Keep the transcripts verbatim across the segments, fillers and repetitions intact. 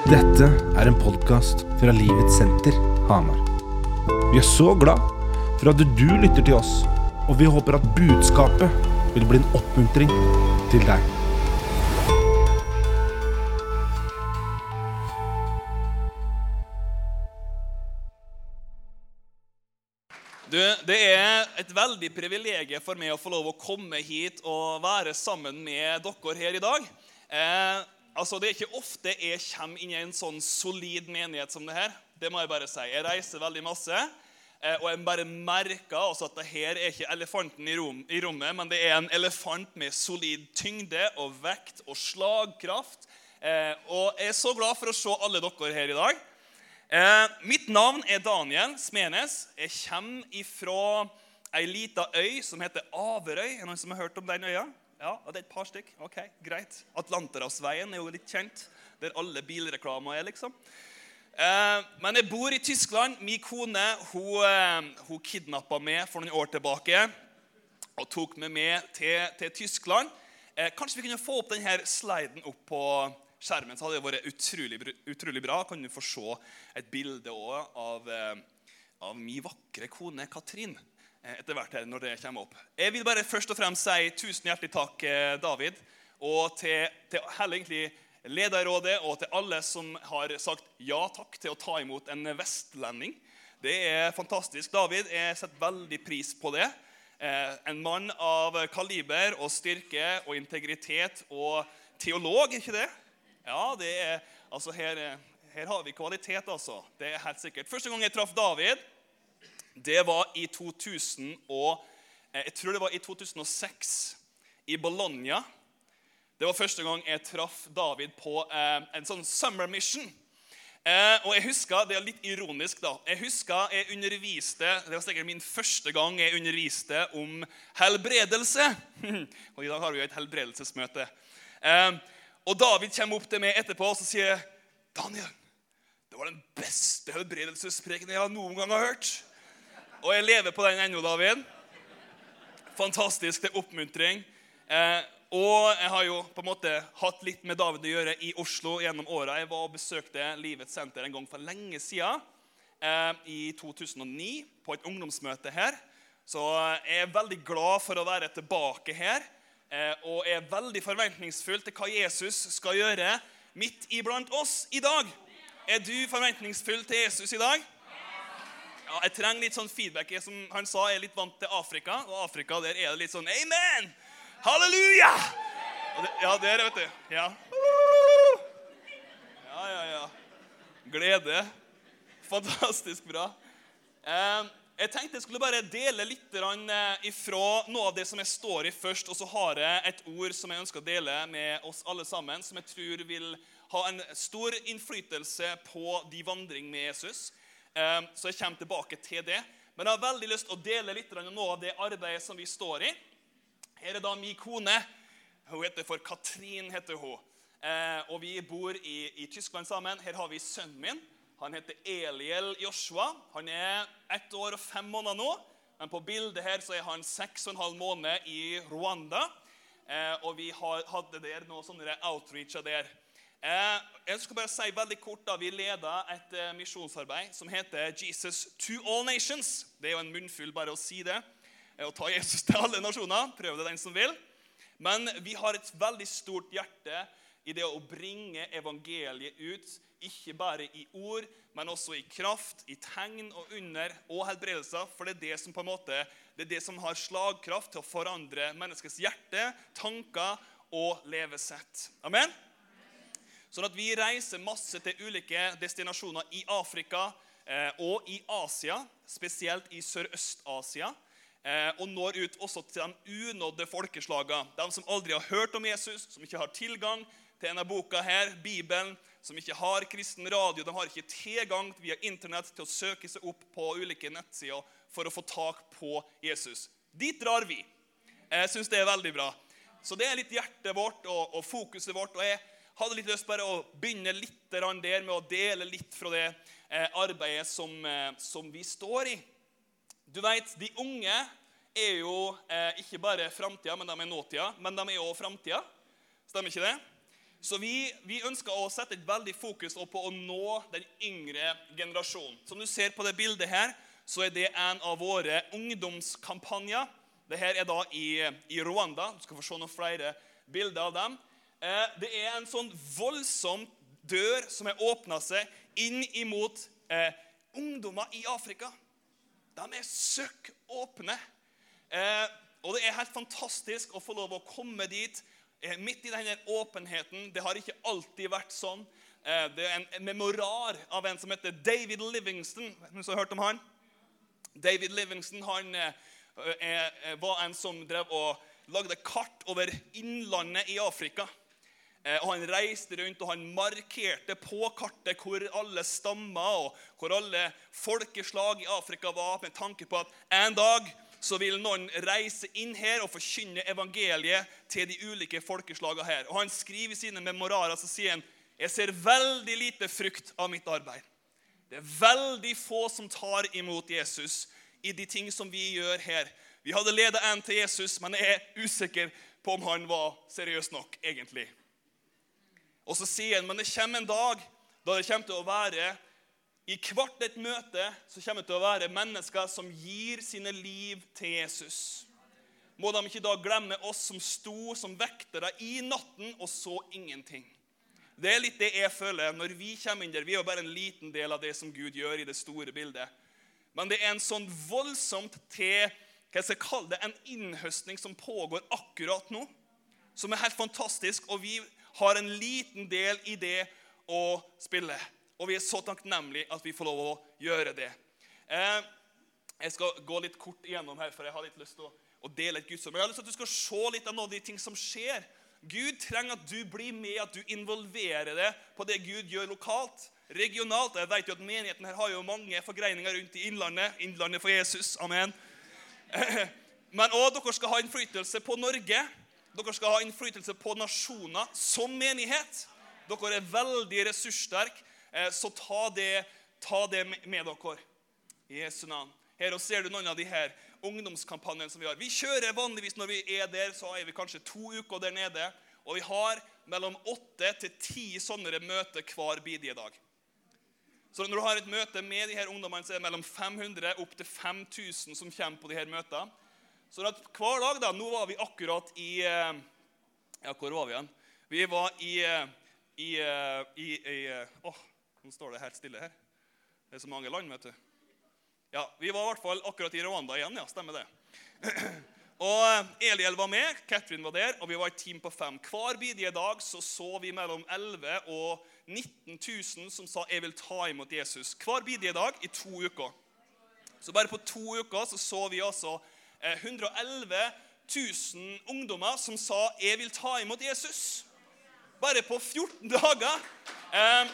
Dette er en podcast fra Livets Senter, Hamar. Vi er så glad for at du lytter til oss, og vi håper at budskapet vil bli en oppmuntring til deg. Du, det er et veldig privilegium for meg å få lov å komme hit og være sammen med dere her i dag. Eh, altså, det er ikke ofte jeg kommer inn i en sånn solid menighet som det her. Det må jeg bare si. Jeg reiser veldig masse, eh, og jeg bare merker også at det her er ikke elefanten i, rom, i rommet, men det er en elefant med solid tyngde og vekt og slagkraft. Eh, og jeg er så glad for å se alle dere her i dag. Eh, mitt navn er Daniel Smenes. Jeg kommer fra en liten øy som heter Averøy. Er det noen som har hørt om den øya? Ja, det er et par stykk. Ok, greit. Atlanterhavsveien er jo litt kjent, der alle bilreklamer er liksom. Eh, men jeg bor i Tyskland. Min kone, hun, eh, hun kidnappet meg for noen år tilbake og tok meg med til, til Tyskland. Eh, kanskje vi kunne få opp denne sliden opp på skjermen, så hadde det vært utrolig, utrolig bra. Kan du få se et bilde også av, av min vakre kone Katrin etter hvert her når det kommer opp. Jeg vil bare først og fremst si tusen hjertelig takk, David, og til, til hele egentlig lederrådet og til alle som har sagt ja takk til å ta imot en vestlending. Det er fantastisk, David. Jeg setter veldig pris på det. En mann av kaliber og styrke og integritet og teolog, ikke det? Ja, det er, altså her, her har vi kvalitet, altså. Det er helt sikkert. Første gang jeg traff David, det var i to tusen og, jeg tror det var i to tusen og seks, i Bologna. Det var første gang jeg traff David på eh, en sånn summer mission. Eh, og jeg husker, det er litt ironisk da, jeg husker jeg underviste, det var sikkert min første gang jeg underviste om helbredelse. Og i dag har vi jo et helbredelsesmøte. Eh, Og David kommer opp til meg etterpå og så sier Daniel, det var den beste helbredelsespreken jeg noen gang har hørt. Og jeg lever på den ennå, David. Fantastisk, det er oppmuntring. Eh, og jeg har jo på en måte hatt litt med David å gjøre i Oslo gjennom året. Jeg var og besøkte Livets Senter en gang for lenge siden, eh, i to tusen og ni, på et ungdomsmøte her. Så jeg er veldig glad for å være tilbake her. Eh, og er veldig forventningsfull til hva Jesus skal gjøre midt iblant oss i dag. Er du forventningsfull til Jesus i dag? Ja, jeg trenger litt sånn feedback. Jeg, som han sa, er litt vant til Afrika, og Afrika der er det litt sånn Amen! Halleluja! Og det, ja, det er det, vet du. Ja. Ja, ja, ja. Glede. Fantastisk bra. Eh, Jeg tenkte jeg skulle bare dele litt ifra noe av det som jeg står i først, og så har jeg et ord som jeg ønsker å dele med oss alle sammen, som jeg tror vil ha en stor innflytelse på de vandring med Jesus. Så jeg kommer tilbake til det. Men jeg har veldig lyst til å dele litt av noe av det arbeidet som vi står i. Her er da min kone. Hun heter for Katrin, heter hun. Og vi bor i, i Tyskland sammen. Her har vi sønnen min. Han heter Eliel Joshua. Han er ett år og fem måneder nå. Men på bildet her så er han seks og en halv måned i Rwanda. Eh, og vi har, hadde der noe sånne outreach der. Eh, jeg skal bare si veldig kort da, vi leder et eh, misjonsarbeid som heter Jesus to all nations. Det er jo en munnfull bare å si det. Eh, og ta Jesus til alle nasjoner. Prøv det den som vil. Men vi har et veldig stort hjerte i det å bringe evangeliet ut, ikke bare i ord, men også i kraft, i tegn og under og helbredelser, for det er det som på en måte, det er det som har slagkraft til å forandre menneskets hjerte, tanker og levesett. Amen? Sånn at vi reiser masse til ulike destinasjoner i Afrika eh, og i Asia, spesielt i Sørøst-Asia, eh, og når ut også til de unådde folkeslagene, de som aldri har hørt om Jesus, som ikke har tilgang til denne boka her, Bibelen, som ikke har kristen radio, de har ikke tilgang via internett til å søke seg opp på ulike nettsider for å få tak på Jesus. Dit drar vi. Jeg synes det er veldig bra. Så det er litt hjertet vårt og, og fokuset vårt, og jeg hadde litt lyst bare å begynne litt der med å dele litt fra det eh, arbeidet som, eh, som vi står i. Du vet, de unge er jo eh, ikke bare fremtiden, men de er nåtiden, men de er jo fremtiden. Stemmer ikke det? Så vi, vi ønsker å sette et veldig fokus på å nå den yngre generasjonen. Som du ser på det bildet her, så er det en av våre ungdomskampanjer. Dette er da i, i Rwanda. Du skal få se noen flere bilder av dem. Eh, det er en sånn voldsom dør som er åpnet seg inn imot eh, ungdommer i Afrika. De er søkk åpne. Eh, og det er helt fantastisk å få lov å komme dit, eh, midt i denne åpenheten. Det har ikke alltid vært sånn. Eh, det er en, en memorar av en som heter David Livingstone. Noen som har hørt om han? David Livingstone, han eh, eh, var en som drev og lagde kart over innlandet i Afrika. Eh, og han reiste rundt, og han markerte på kartet hvor alle stammer og hvor alle folkeslag i Afrika var, med tanke på at en dag så vil noen reise inn her og forkynne evangeliet til de ulike folkeslagene her. Og han skriver i sine memorarer, så sier han, jeg ser veldig lite frukt av mitt arbeid. Det er veldig få som tar imot Jesus i de ting som vi gjør her. Vi hadde ledet en til Jesus, men jeg er usikker på om han var seriøs nok, egentlig. Og så sier han, men det kommer en dag da det kommer til å være, i hvert et møte, så kommer det til å være mennesker som gir sine liv til Jesus. Må de ikke da glemme oss som sto som vektere i natten og så ingenting. Det er litt det jeg føler når vi kommer inn der. Vi er jo bare en liten del av det som Gud gjør i det store bildet. Men det er en sånn voldsomt til, hva jeg skal kalle det, en innhøstning som pågår akkurat nå, som er helt fantastisk, og vi har en liten del i det å spille. Og vi er så takknemlige at vi får lov å gjøre det. Eh, jeg skal gå litt kort igjennom her, for jeg har litt lyst til å, å dele et Guds ord. Men jeg har lyst til at du skal se litt av noen av de ting som skjer. Gud trenger at du blir med, at du involverer det på det Gud gjør lokalt, regionalt. Jeg vet jo at menigheten her har jo mange forgreininger rundt i innlandet. Innlandet for Jesus, amen. Men også dere skal ha innflytelse på Norge. Dere skal ha innflytelse på nasjoner som menighet. Dere er veldig ressurssterke, så ta det, ta det med dere. I Jesu navn. Her ser du noen av de her ungdomskampanjene som vi har. Vi kjører vanligvis når vi er der, så er vi kanskje to uker der nede, og vi har mellom åtte til ti sånne møter hver bidige dag. Så når du har et møte med de her ungdommene, så er det mellom fem hundre opp til fem tusen som kommer på de her møtene. Så at hver dag da, nå var vi akkurat i, ja, hvor var vi igjen? Vi var i, i, i, i åh, nå står det helt stille her. Det er så mange land, vet du. Ja, vi var i hvert fall akkurat i Rwanda igjen, ja, stemmer det. Og Eliel var med, Katrin var der, og vi var et team på fem. Hver bidige dag så så vi mellom elleve og nitten tusen som sa, jeg vil ta imot Jesus. Hver bidige dag i to uker. Så bare på to uker så så vi altså hundre og elleve tusen ungdommer som sa, jeg vil ta imot Jesus. Bare på fjorten dager. Eh,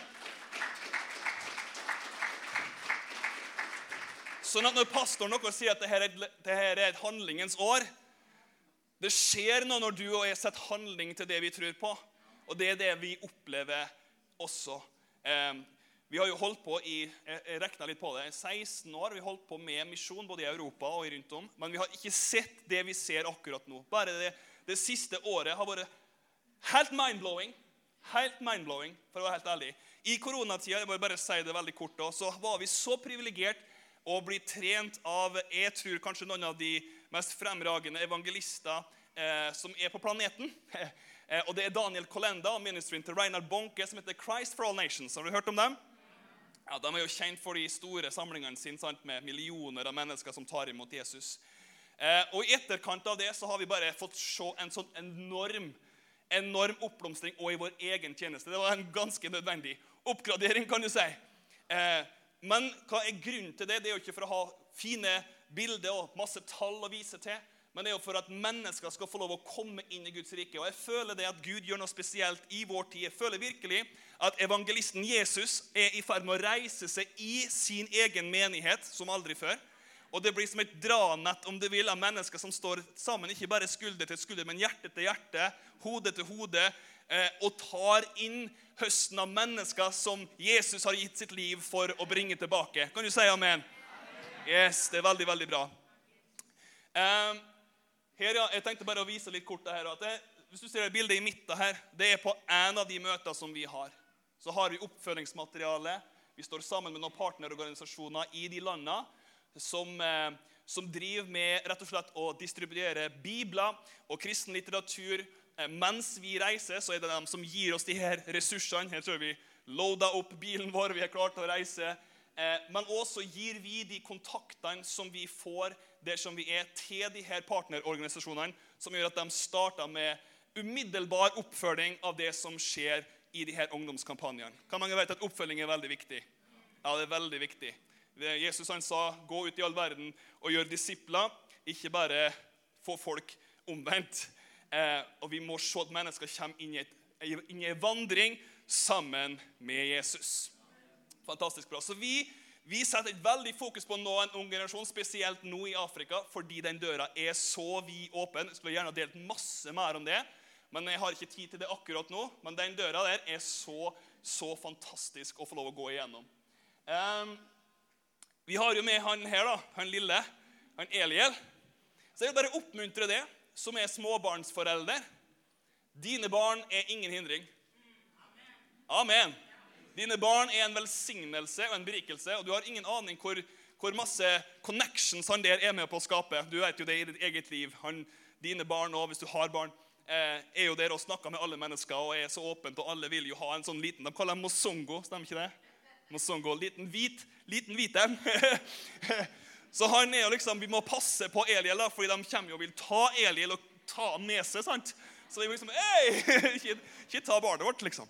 Sånn at når pastoren dere sier at dette er, et, dette er et handlingens år, det skjer noe når du og jeg setter handling til det vi tror på. Og det er det vi opplever også. Eh, vi har jo holdt på i, jeg regnet litt på det, seksten år. Vi har holdt på med misjon både i Europa og rundt om. Men vi har ikke sett det vi ser akkurat nå. Bare det, det siste året har vært helt mindblowing. Helt mindblowing, for å være helt ærlig. I koronatiden, jeg må bare si det veldig kort da, så var vi så privilegert og bli trent av, jeg tror kanskje noen av de mest fremragende evangelister eh, som er på planeten. eh, og det er Daniel Kolenda og ministeren til Reinhard Bonke som heter Christ for All Nations. Har du hørt om dem? Ja, de er jo kjent for de store samlingene sine, sant, med millioner av mennesker som tar imot Jesus. Eh, og i etterkant av det så har vi bare fått se en sånn enorm, enorm oppblomstring og i vår egen tjeneste. Det var en ganske nødvendig oppgradering, kan du si. Eh, Men hva er grunnen til det? Det er jo ikke for å ha fine bilder og masse tall å vise til, men det er jo for at mennesker skal få lov å komme inn i Guds rike. Og jeg føler det at Gud gjør noe spesielt i vår tid. Jeg føler virkelig at evangelisten Jesus er i ferd med å reise seg i sin egen menighet som aldri før. Og det blir som et dranett, om du vil, av mennesker som står sammen, ikke bare skulder til skulder, men hjerte til hjerte, hode til hode, og tar inn høsten av mennesker som Jesus har gitt sitt liv for å bringe tilbake. Kan du si amen? Yes, det er veldig, veldig bra. Um, her, ja, jeg tenkte bare å vise litt kort det her. At det, hvis du ser bildet i midten her, det er på en av de møter som vi har. Så har vi oppfølgingsmateriale. Vi står sammen med noen partnerorganisasjoner i de landene som, eh, som driver med rett og slett å distribuere bibler og kristen litteratur. Eh, mens vi reiser, så er det de som gir oss de her ressursene. Her tror vi loader opp bilen vår, vi er klart til å reise. Eh, men også gir vi de kontaktene som vi får der som vi er til de her partnerorganisasjonene, som gjør at de starter med umiddelbar oppfølging av det som skjer i de her ungdomskampanjene. Kan mange vet at oppfølging er veldig viktig? Ja, det er veldig viktig. Jesus han sa, gå ut i all verden og gjør disipler, ikke bare få folk omvendt. Eh, og vi må se at mennesker kommer inn i, et, inn i en vandring sammen med Jesus. Fantastisk bra. Så vi, vi setter et veldig fokus på å nå en ung generasjon, spesielt nå i Afrika, fordi den døra er så vid åpen. Jeg skulle gjerne ha delt masse mer om det, men jeg har ikke tid til det akkurat nå. Men den døra der er så, så fantastisk å få lov å gå igjennom. Um, vi har jo med han her da, han lille, han Eliel. Så jeg vil bare oppmuntre det, som er småbarnsforelder. Dine barn er ingen hindring. Amen. Dine barn er en velsignelse og en berikelse, og du har ingen aning hvor, hvor masse connections han der er med på å skape. Du vet jo det i ditt eget liv. Han, dine barn, og hvis du har barn, eh, er jo der og snakker med alle mennesker, og er så åpent, og alle vil jo ha en sånn liten, de kaller dem mosongo, stemmer ikke det? Mosongo, liten hvit, liten hvit dem. Så han er jo liksom, vi må passe på Eliel da, fordi de kommer jo og vil ta Eliel og ta ham med seg, sant? Så vi må liksom, hei, ikke, ikke ta barnet vårt, liksom.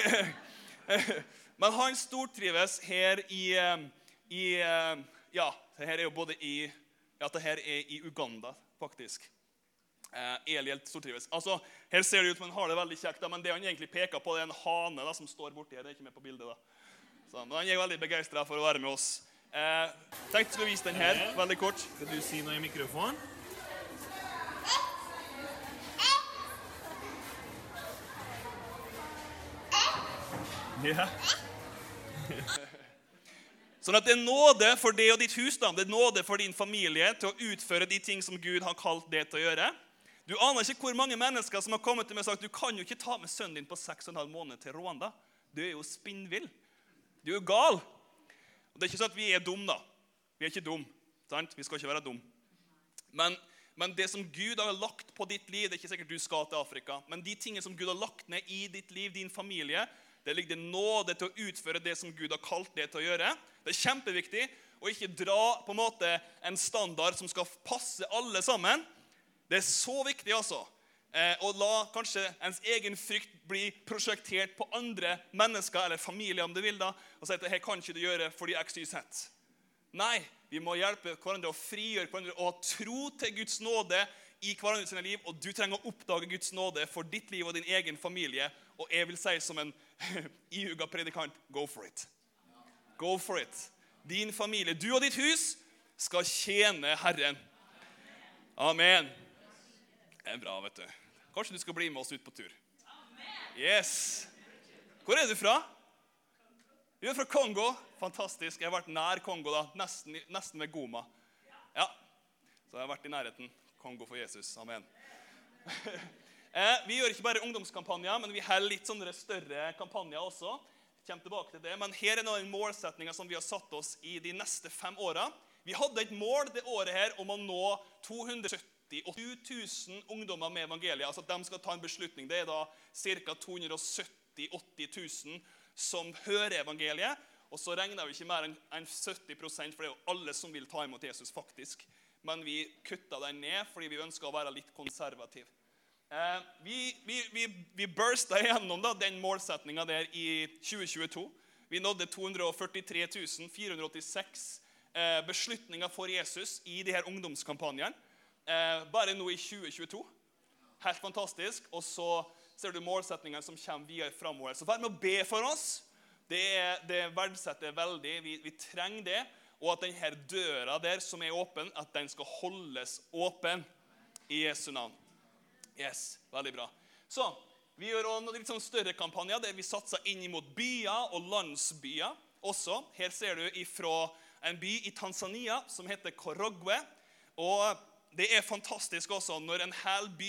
Men han stortrives her i, i ja, det her er jo både i, ja, det her er i Uganda, faktisk. Eliel stortrives. Altså, her ser det ut som han har det veldig kjekt, da, men det han egentlig peker på, det er en hane da, som står borti her, det er ikke med på bildet da. Så, men han er veldig begeistret for å være med oss. Eh, tenkte å vise den her, veldig kort. Skal du si noe i mikrofonen? Ja. Sånn at det er nåde for det og ditt hus, da. Det er nåde for din familie til å utføre de ting som Gud har kalt det til å gjøre. Du aner ikke hvor mange mennesker som har kommet til meg og sagt, du kan jo ikke ta med sønnen din på seks og en halv måned til Rwanda. Du er jo spinnvill. Du er jo gal. Og det er ikke sånn at vi er dum da. Vi er ikke dum, sant? Vi skal ikke være dum. Men, men det som Gud har lagt på ditt liv, det er ikke sikkert du skal til Afrika, men de tingene som Gud har lagt ned i ditt liv, din familie, det ligger det nåde til å utføre det som Gud har kalt det til å gjøre. Det er kjempeviktig å ikke dra på en måte en standard som skal passe alle sammen. Det er så viktig altså. Eh, å la kanskje ens egen frykt bli prosjektert på andre mennesker eller familier om du vil da, og si at dette kan ikke du gjøre fordi X, Y, Z. Nei, vi må hjelpe hverandre å frigjøre hverandre og ha tro til Guds nåde i hverandre sine liv, og du trenger å oppdage Guds nåde for ditt liv og din egen familie, og jeg vil si som en ihuga predikant, go for it. Go for it. Din familie, du og ditt hus skal tjene Herren. Amen. Det er bra, vet du. Kanskje du skal bli med oss ut på tur. Yes. Hvor er du fra? Du er fra Kongo. Fantastisk. Jeg har vært nær Kongo da, nesten, nesten ved Goma. Ja, så jeg har vært i nærheten. Kongo for Jesus. Amen. Vi gjør ikke bare ungdomskampanjer, men vi har litt sånne større kampanjer også. Jeg kommer tilbake til det. Men her er noen målsetninger som vi har satt oss i de neste fem årene. Vi hadde et mål det året her om å nå to hundre og sytti tusen ungdommer med evangeliet. Altså at de skal ta en beslutning. Det er da ca. to hundre og sytti til åtti tusen som hører evangeliet. Og så regner vi ikke mer enn sytti prosent, for det er jo alle som vil ta imot Jesus faktisk. Men vi kuttet den ned fordi vi ønsker å være litt konservativ. Eh, vi, vi, vi, vi bursta igjennom da, den målsetningen der i tjue tjueto. Vi nådde to hundre og førtitre tusen fire hundre og åttiseks eh, beslutninger for Jesus i de her ungdomskampanjene. Eh, bare nå i tjue tjueto. Helt fantastisk. Og så ser du målsetningene som kommer videre fremover. Så vær med å be for oss. Det, det verdsetter veldig. Vi, vi trenger det. Og at denne døra der som er åpen, at den skal holdes åpen i Jesu navn. Yes, veldig bra. Så, vi gjør også litt sånn større kampanjer der vi satser inn mot byer og landsbyer også. Her ser du ifra en by i Tanzania som heter Korogwe. Og det er fantastisk også når en hel by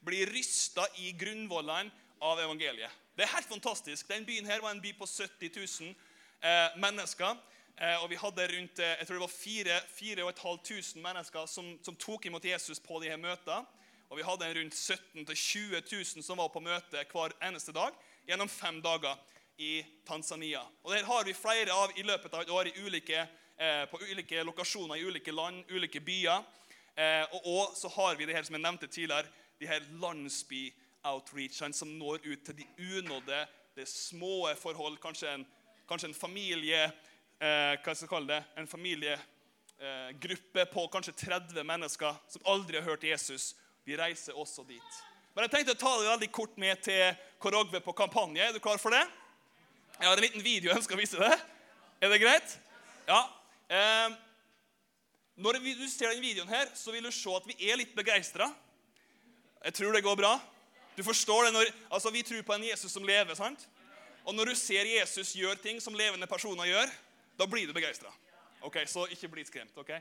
blir rystet i grunnvollene av evangeliet. Det er helt fantastisk. Den byen her var en by på sytti tusen eh, mennesker, eh, og vi hadde rundt, eh, jeg tror det var fire, fire og et halvt tusen mennesker som, som tok imot Jesus på de her møtene, og vi hadde rundt sytten til tjue tusen som var på møte hver eneste dag, gjennom fem dager i Tanzania. Og der har vi flere av i løpet av et år i ulike, eh, på ulike lokasjoner, i ulike land, ulike byer, eh, og, og så har vi det her som jeg nevnte tidligere, de her landsby-outreachene som når ut til de unådde, det små forhold, kanskje en, kanskje en familie, eh, hva skal jeg kalle det, en familiegruppe eh, på kanskje tretti mennesker som aldri har hørt Jesus. Vi reiser også dit. Men jeg tenkte å ta det veldig kort med til Korogwe på kampanje. Er du klar for det? Jeg har en liten video jeg ønsker å vise det. Er det greit? Ja. Eh, når du ser den videoen her, så vil du se at vi er litt begeistret. Jeg tror det går bra. Du forstår det når, altså vi tror på en Jesus som lever, sant? Og når du ser Jesus gjøre ting som levende personer gjør, da blir du begeistret. Ok, så ikke bli skremt, ok?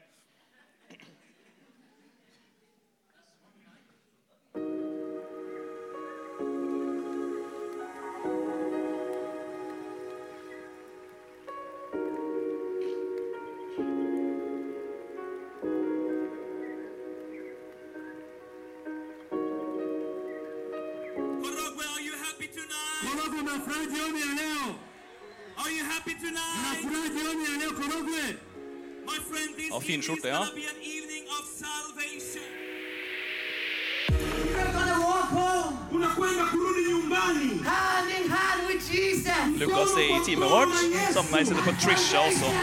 Ja, fin skjorte, ja. Lukas er i teamet vårt, sammen med meg Patricia også.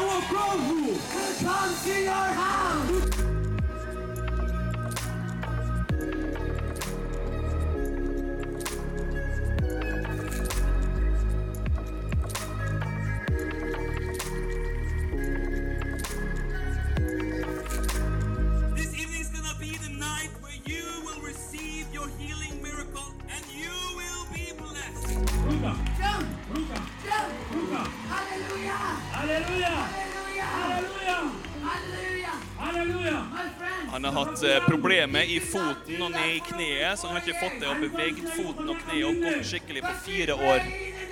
Han har hatt problemer i foten og ned i kneet, så han har ikke fått det å bevege foten og kneet og gått skikkelig på fire år.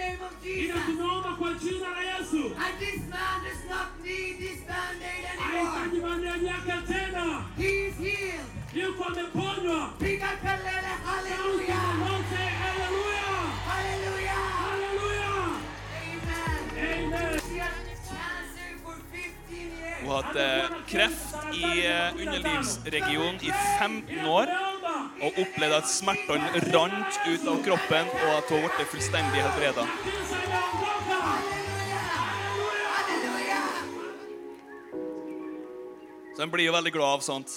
Hun har hatt eh, kreft i eh, underlivsregionen i femten år, og opplevde at smertene rant ut av kroppen, og at hun ble fullstendig helbredet. Så han blir jo veldig glad av sånt.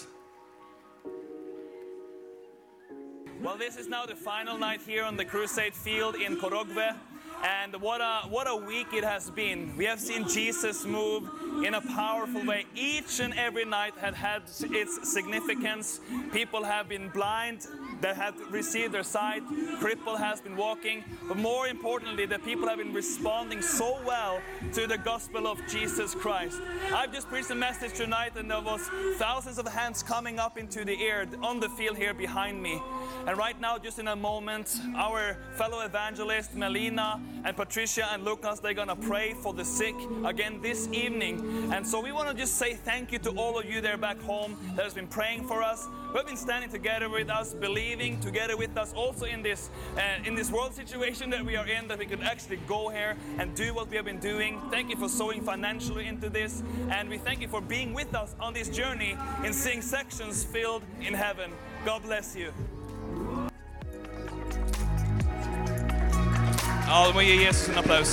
Well, this is now the final night here on the Crusade field in Korogwe. And what a, what a week it has been. We have seen Jesus move in a powerful way. Each and every night had had its significance. People have been blind that have received their sight. Cripple has been walking. But more importantly, the people have been responding so well to the gospel of Jesus Christ. I've just preached a message tonight, and there was thousands of hands coming up into the air on the field here behind me. And right now, just in a moment, our fellow evangelists, Melina and Patricia and Lucas, they're going to pray for the sick again this evening. And so we want to just say thank you to all of you there back home that has been praying for us, who have been standing together with us, believing together with us also in this, uh, in this world situation that we are in, that we could actually go here and do what we have been doing. Thank you for sowing financially into this. And we thank you for being with us on this journey in seeing sections filled in heaven. God bless you. Ja, du må gi Jesus en applaus.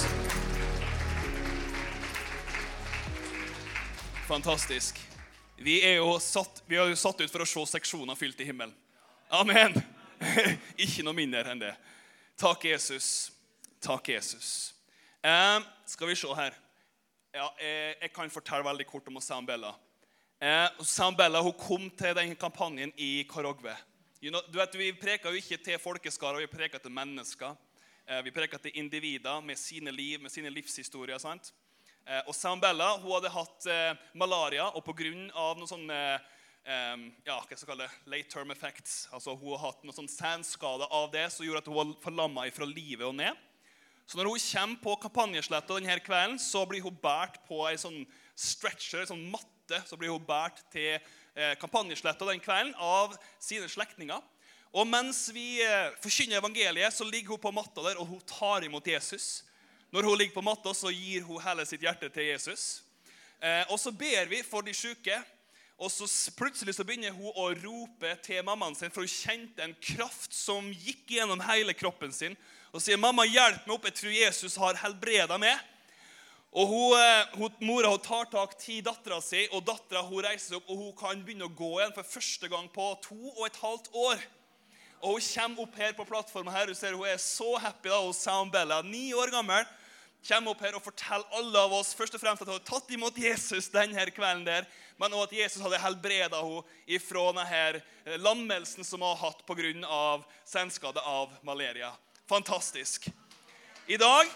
Fantastisk. Vi er jo satt, vi er jo satt ut for å se seksjoner fylt i himmelen. Amen. Ikke noe mindre enn det. Takk Jesus. Takk Jesus. Eh, skal vi se her. Ja, eh, jeg kan fortelle veldig kort om Sam Bella. Eh, Sam Bella, hun kom til den kampanjen i Korogwe. You know, du vet, vi preker jo ikke til folkeskarer, vi preker til mennesker. Vi preker til individer med sine liv, med sine livshistorier, sant? Og Sam Bella, hun hadde hatt malaria, og på grunn av noen sånne um, ja, hva skal jeg kalle det, late term effects. Altså hun har hatt noen sånn sandskade av det, som gjorde at hun var forlammet fra livet og ned. Så når hun kommer på kampanjesletta denne kvelden, så blir hun bært på en sånn stretcher, en sånn matte, så blir hun bært til eh, kampanjesletta den kvelden av sine slektninger. Og mens vi eh, forkynner evangeliet, så ligger hun på matta der, og hun tar imot Jesus. Når hun ligger på matta, så gir hun hele sitt hjerte til Jesus. Eh, og så ber vi for de syke, og så plutselig så begynner hun å rope til mammaen sin, for hun kjente en kraft som gikk gjennom hele kroppen sin, og sier, mamma, hjelp meg opp, jeg tror Jesus har helbredet meg. Og hun, hun, mora hun tar tak til datteren sin, og datteren hun reiser seg opp, og hun kan begynne å gå igjen for første gang på to og et halvt år. Og hun kommer opp her på plattformen her, du ser hun er så happy da, og Sound Bella, ni år gammel, kommer opp her og forteller alle av oss, først og fremst at hun har tatt imot Jesus denne kvelden der, men også at Jesus hadde helbredet henne ifra denne lammelsen som hun har hatt på grunn av senskade av malaria. Fantastisk. I dag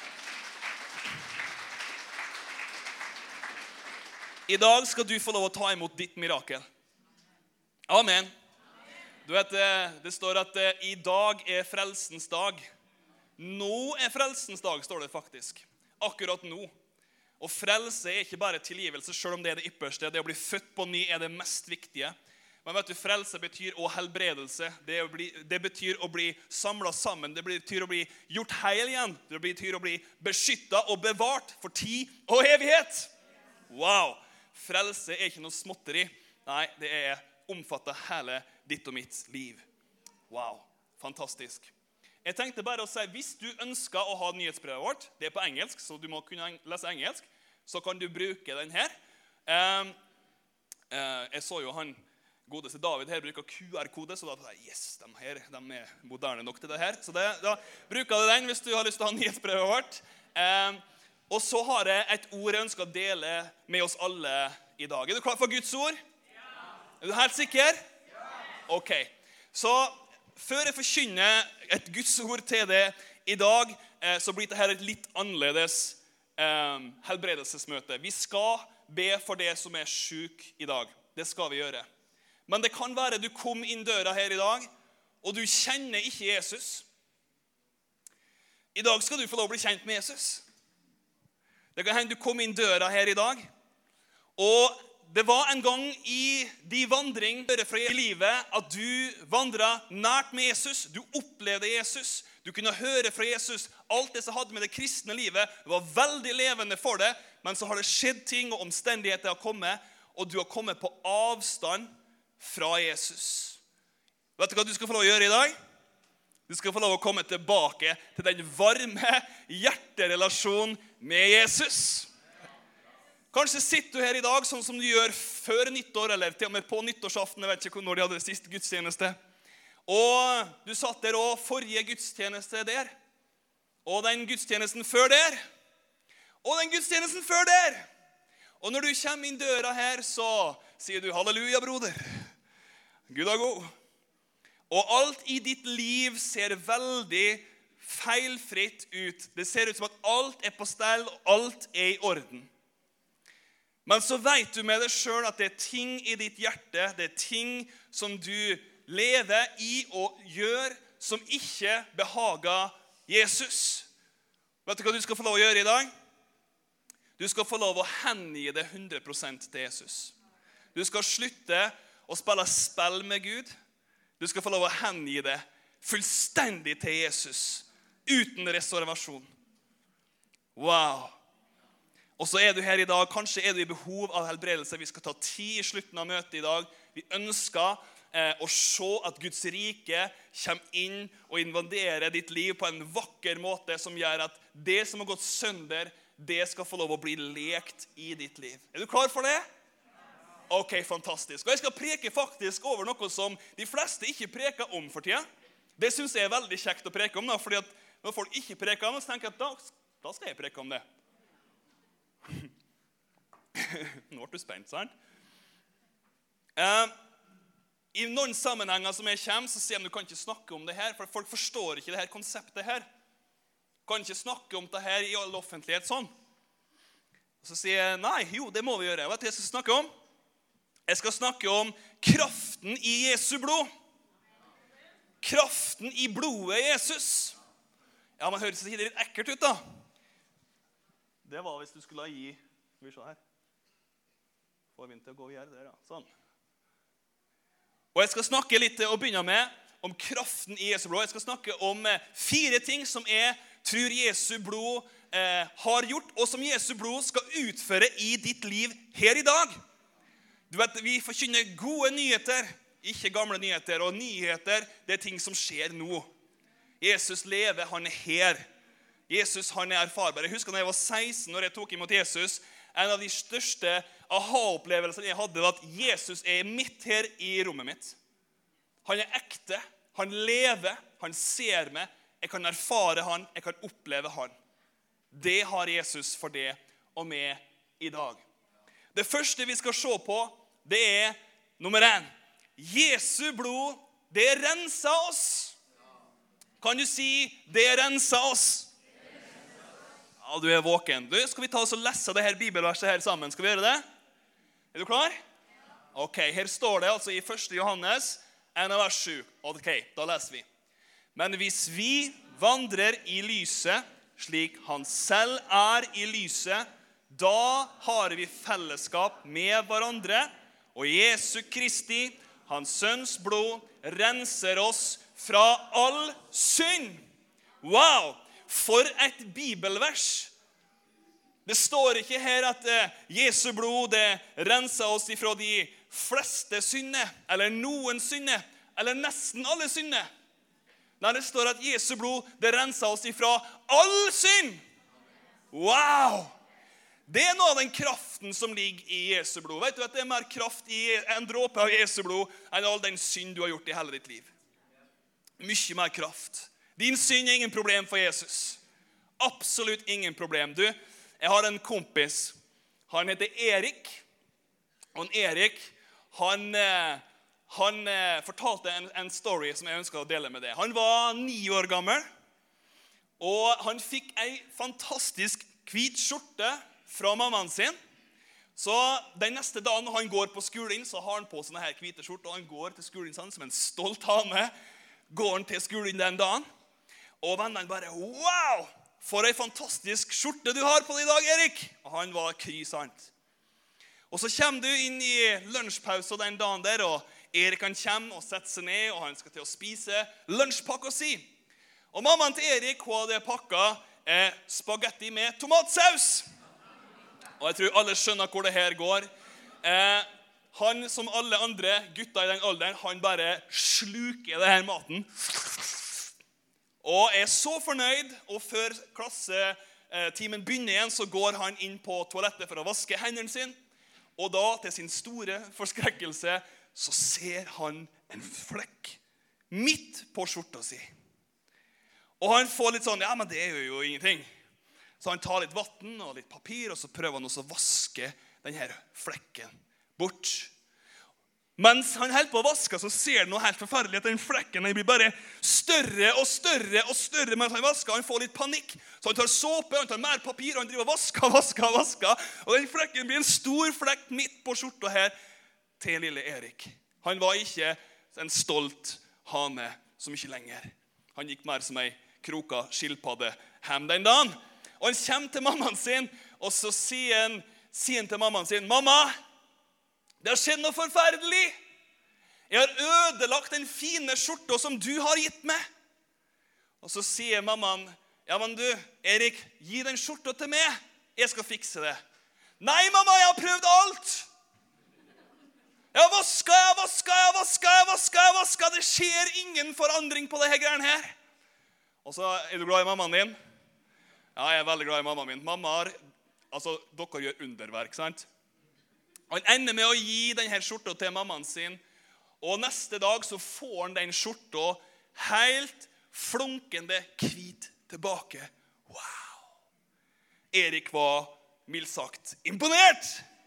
I dag skal du få lov å ta imot ditt mirakel. Amen. Du vet, det står at i dag er frelsens dag. Nå er frelsens dag, står det faktisk. Akkurat nå. Og frelse er ikke bare tilgivelse, selv om det er det ypperste. Det å bli født på ny er det mest viktige. Men vet du, frelse betyr å helbredelse. Det, å bli, det betyr å bli samlet sammen. Det betyr å bli gjort heil igjen. Det betyr å bli beskyttet og bevart for tid og evighet. Wow! Frelse er ikke noe småtteri. Nei, det er omfattet hele ditt og mitt liv. Wow! Fantastisk. Jeg tenkte bare å si, hvis du ønsker å ha nyhetsbrevet vårt, det er på engelsk, så du må kunne lese engelsk, så kan du bruke den her. Um, uh, jeg så jo han godeste David her bruker Q R-kode, så da sa jeg, yes, de her de er moderne nok til det her. Så det, da bruker du den hvis du har lyst til å ha nyhetsbrevet vårt. Um, og så har jeg et ord jeg ønsker å dele med oss alle i dag. Er du klar for Guds ord? Ja. Er du helt sikker? Ja. Ok. Så før jeg forkynner et Guds ord til det i dag, eh, så blir dette et litt annerledes eh, helbredelsesmøte. Vi skal be for det som er syk i dag. Det skal vi gjøre. Men det kan være du kom inn døra her i dag, og du kjenner ikke Jesus. I dag skal du få lov å bli kjent med Jesus. Det kan hende du kom inn døra her i dag, og det var en gang i de vandring fra livet at du vandret nært med Jesus, du opplevde Jesus, du kunne høre fra Jesus, alt det som hadde med det kristne livet var veldig levende for deg, men så har det skjedd ting og omstendigheter har kommet, og du har kommet på avstand fra Jesus. Vet du hva du skal få lov å gjøre i dag? Du skal få lov å komme tilbake til den varme hjerterelasjonen med Jesus. Kanskje sitter du her i dag sånn som du gjør før nyttår, eller til og med på nyttårsaften, jeg vet ikke når de hadde siste gudstjeneste. Og du satt der og forrige gudstjeneste der, og den gudstjenesten før der, og den gudstjenesten før der. Og når du kommer inn døra her, så sier du, halleluja, broder. Gud er god. Og alt i ditt liv ser veldig feilfritt ut. Det ser ut som at alt er på stell, og alt er i orden. Men så vet du med deg selv at det er ting i ditt hjerte, det er ting som du lever i og gjør, som ikke behager Jesus. Vet du hva du skal få lov å gjøre i dag? Du skal få lov å hengi det hundre prosent til Jesus. Du skal slutte å spille spill med Gud. Du skal få lov å hengi det fullstendig til Jesus, uten reservasjon. Wow! Og så er du her i dag, kanskje er du i behov av helbredelse. Vi skal ta tid i slutten av møtet i dag. Vi ønsker eh, å se at Guds rike kommer inn og invaderer ditt liv på en vakker måte som gjør at det som har gått sønder, det skal få lov å bli lekt i ditt liv. Er du klar for det? Ok, fantastisk. Og jeg skal preke faktisk over noe som de fleste ikke preker om for tida. Det synes jeg er veldig kjekt å preke om, da, fordi at når folk ikke preker om det, så tenker jeg at da, da skal jeg preke om det. Nå ble du spent, sant? Uh, I noen sammenhenger som jeg kommer, så sier de du kan ikke snakke om det her, for folk forstår ikke det her konseptet her. Du kan ikke snakke om det her i all offentlighet sånn. Og så sier jeg, nei, jo, det må vi gjøre. Vet du hva jeg skal snakke om? Jeg skal snakke om kraften i Jesu blod. Kraften i blodet Jesus. Ja, man høres det litt ekkelt ut da. Det var hvis du skulle gi, skal vi se her. Får vi til å gå videre der, ja. Sånn. Og jeg skal snakke litt og begynne med om kraften i Jesu blod. Jeg skal snakke om fire ting som jeg tror Jesu blod eh, har gjort, og som Jesu blod skal utføre i ditt liv her i dag. Du vet, vi forkynner gode nyheter, ikke gamle nyheter, og nyheter, det er ting som skjer nå. Jesus lever, han er her. Jesus, han er erfarbar. Jeg husker da jeg var seksten, når jeg tok imot Jesus, en av de største aha-opplevelsene jeg hadde var at Jesus er midt her i rommet mitt. Han er ekte, han lever, han ser meg, jeg kan erfare han, jeg kan oppleve han. Det har Jesus for det og meg i dag. Det første vi skal se på, det er nummer én. Jesu blod, det renser oss. Kan du si, det renser oss? Ja, du er våken. Du, skal vi ta oss og lese det her bibelverset her sammen? Skal vi gjøre det? Er du klar? Ok, her står det altså i første Johannes, en av vers sju. Ok, da leser vi. Men hvis vi vandrer i lyset, slik han selv er i lyset, da har vi fellesskap med hverandre, og Jesu Kristi, hans sønns blod, renser oss fra all synd. Wow! For et bibelvers. Det står ikke her at eh, Jesu blod det renser oss ifra de fleste synder, eller noen synder, eller nesten alle synder. Nei, det står at Jesu blod det renser oss ifra all synd. Wow! Det er noe av den kraften som ligger i Jesu blod. Vet du at det er mer kraft i en dråpe av Jesu blod enn all den synd du har gjort i hele ditt liv? Mye mer kraft. Din synd er ingen problem for Jesus. Absolutt ingen problem. Du, jeg har en kompis. Han heter Erik. Og Erik, han, han fortalte en, en story som jeg ønsker å dele med deg. Han var ni år gammel, og han fikk en fantastisk hvit skjorte fra mammaen sin. Så den neste dagen når han går på skolen, så har han på sånne her hvite skjorte, og han går til skolen sånn, som en stolt hane. Går han til skolen den dagen, og vennene bare, wow, for en fantastisk skjorte du har på deg i dag, Erik. Og han var krysant. Og så kommer du inn i lunsjpause den dagen der, og Erik han kommer og setter seg ned, og han skal til å spise lunsjpakka si. Og mammaen til Erik, hun hadde pakket eh, spagetti med tomatsaus. Og jeg tror alle skjønner hvor det her går. Eh, han, som alle andre gutter i den alderen, han bare sluker det her maten. Og er så fornøyd, og før klassetimen begynner igjen, så går han inn på toalettet for å vaske hendene sine. Og da, til sin store forskrekkelse, så ser han en flekk midt på skjorta si. Og han får litt sånn, ja, men det er jo ingenting. Så han tar litt vatten og litt papir, og så prøver han også å vaske denne flekken bort. Mens han holder på å vaske, så ser han noe helt forferdelig at den flekken den blir bare større og større og større mens han vasker. Han får litt panikk, så han tar såpe, han tar mer papir, og han driver og vasker, vasker, vasker. Og den flekken blir en stor flekk midt på skjorta her til lille Erik. Han var ikke en stolt hane så mye lenger. Han gikk mer som en kroka skilpadde hjem den dagen. Og han kommer til mammaen sin, og så sier han, sier han til mammaen sin, «Mamma, det har skjedd noe forferdelig. Jeg har ødelagt den fine skjorta som du har gitt meg.» Og så sier mammaen, «Ja, men du, Erik, gi den skjorta til meg. Jeg skal fikse det.» «Nei, mamma, jeg har prøvd alt. Jeg har vasket, jeg har vasket, jeg har vasket, jeg har vasket, jeg har vasket. Det skjer ingen forandring på det her greiene her.» Og så, er du glad i mammaen din? Ja, jeg er veldig glad i mammaen min. Mamma har, altså, dere gjør underverk, sant? Han ender med å gi denne skjorta til mammaen sin, og neste dag så får han den skjorta helt flunkende hvit tilbake. Wow! Erik var mildt sagt imponert.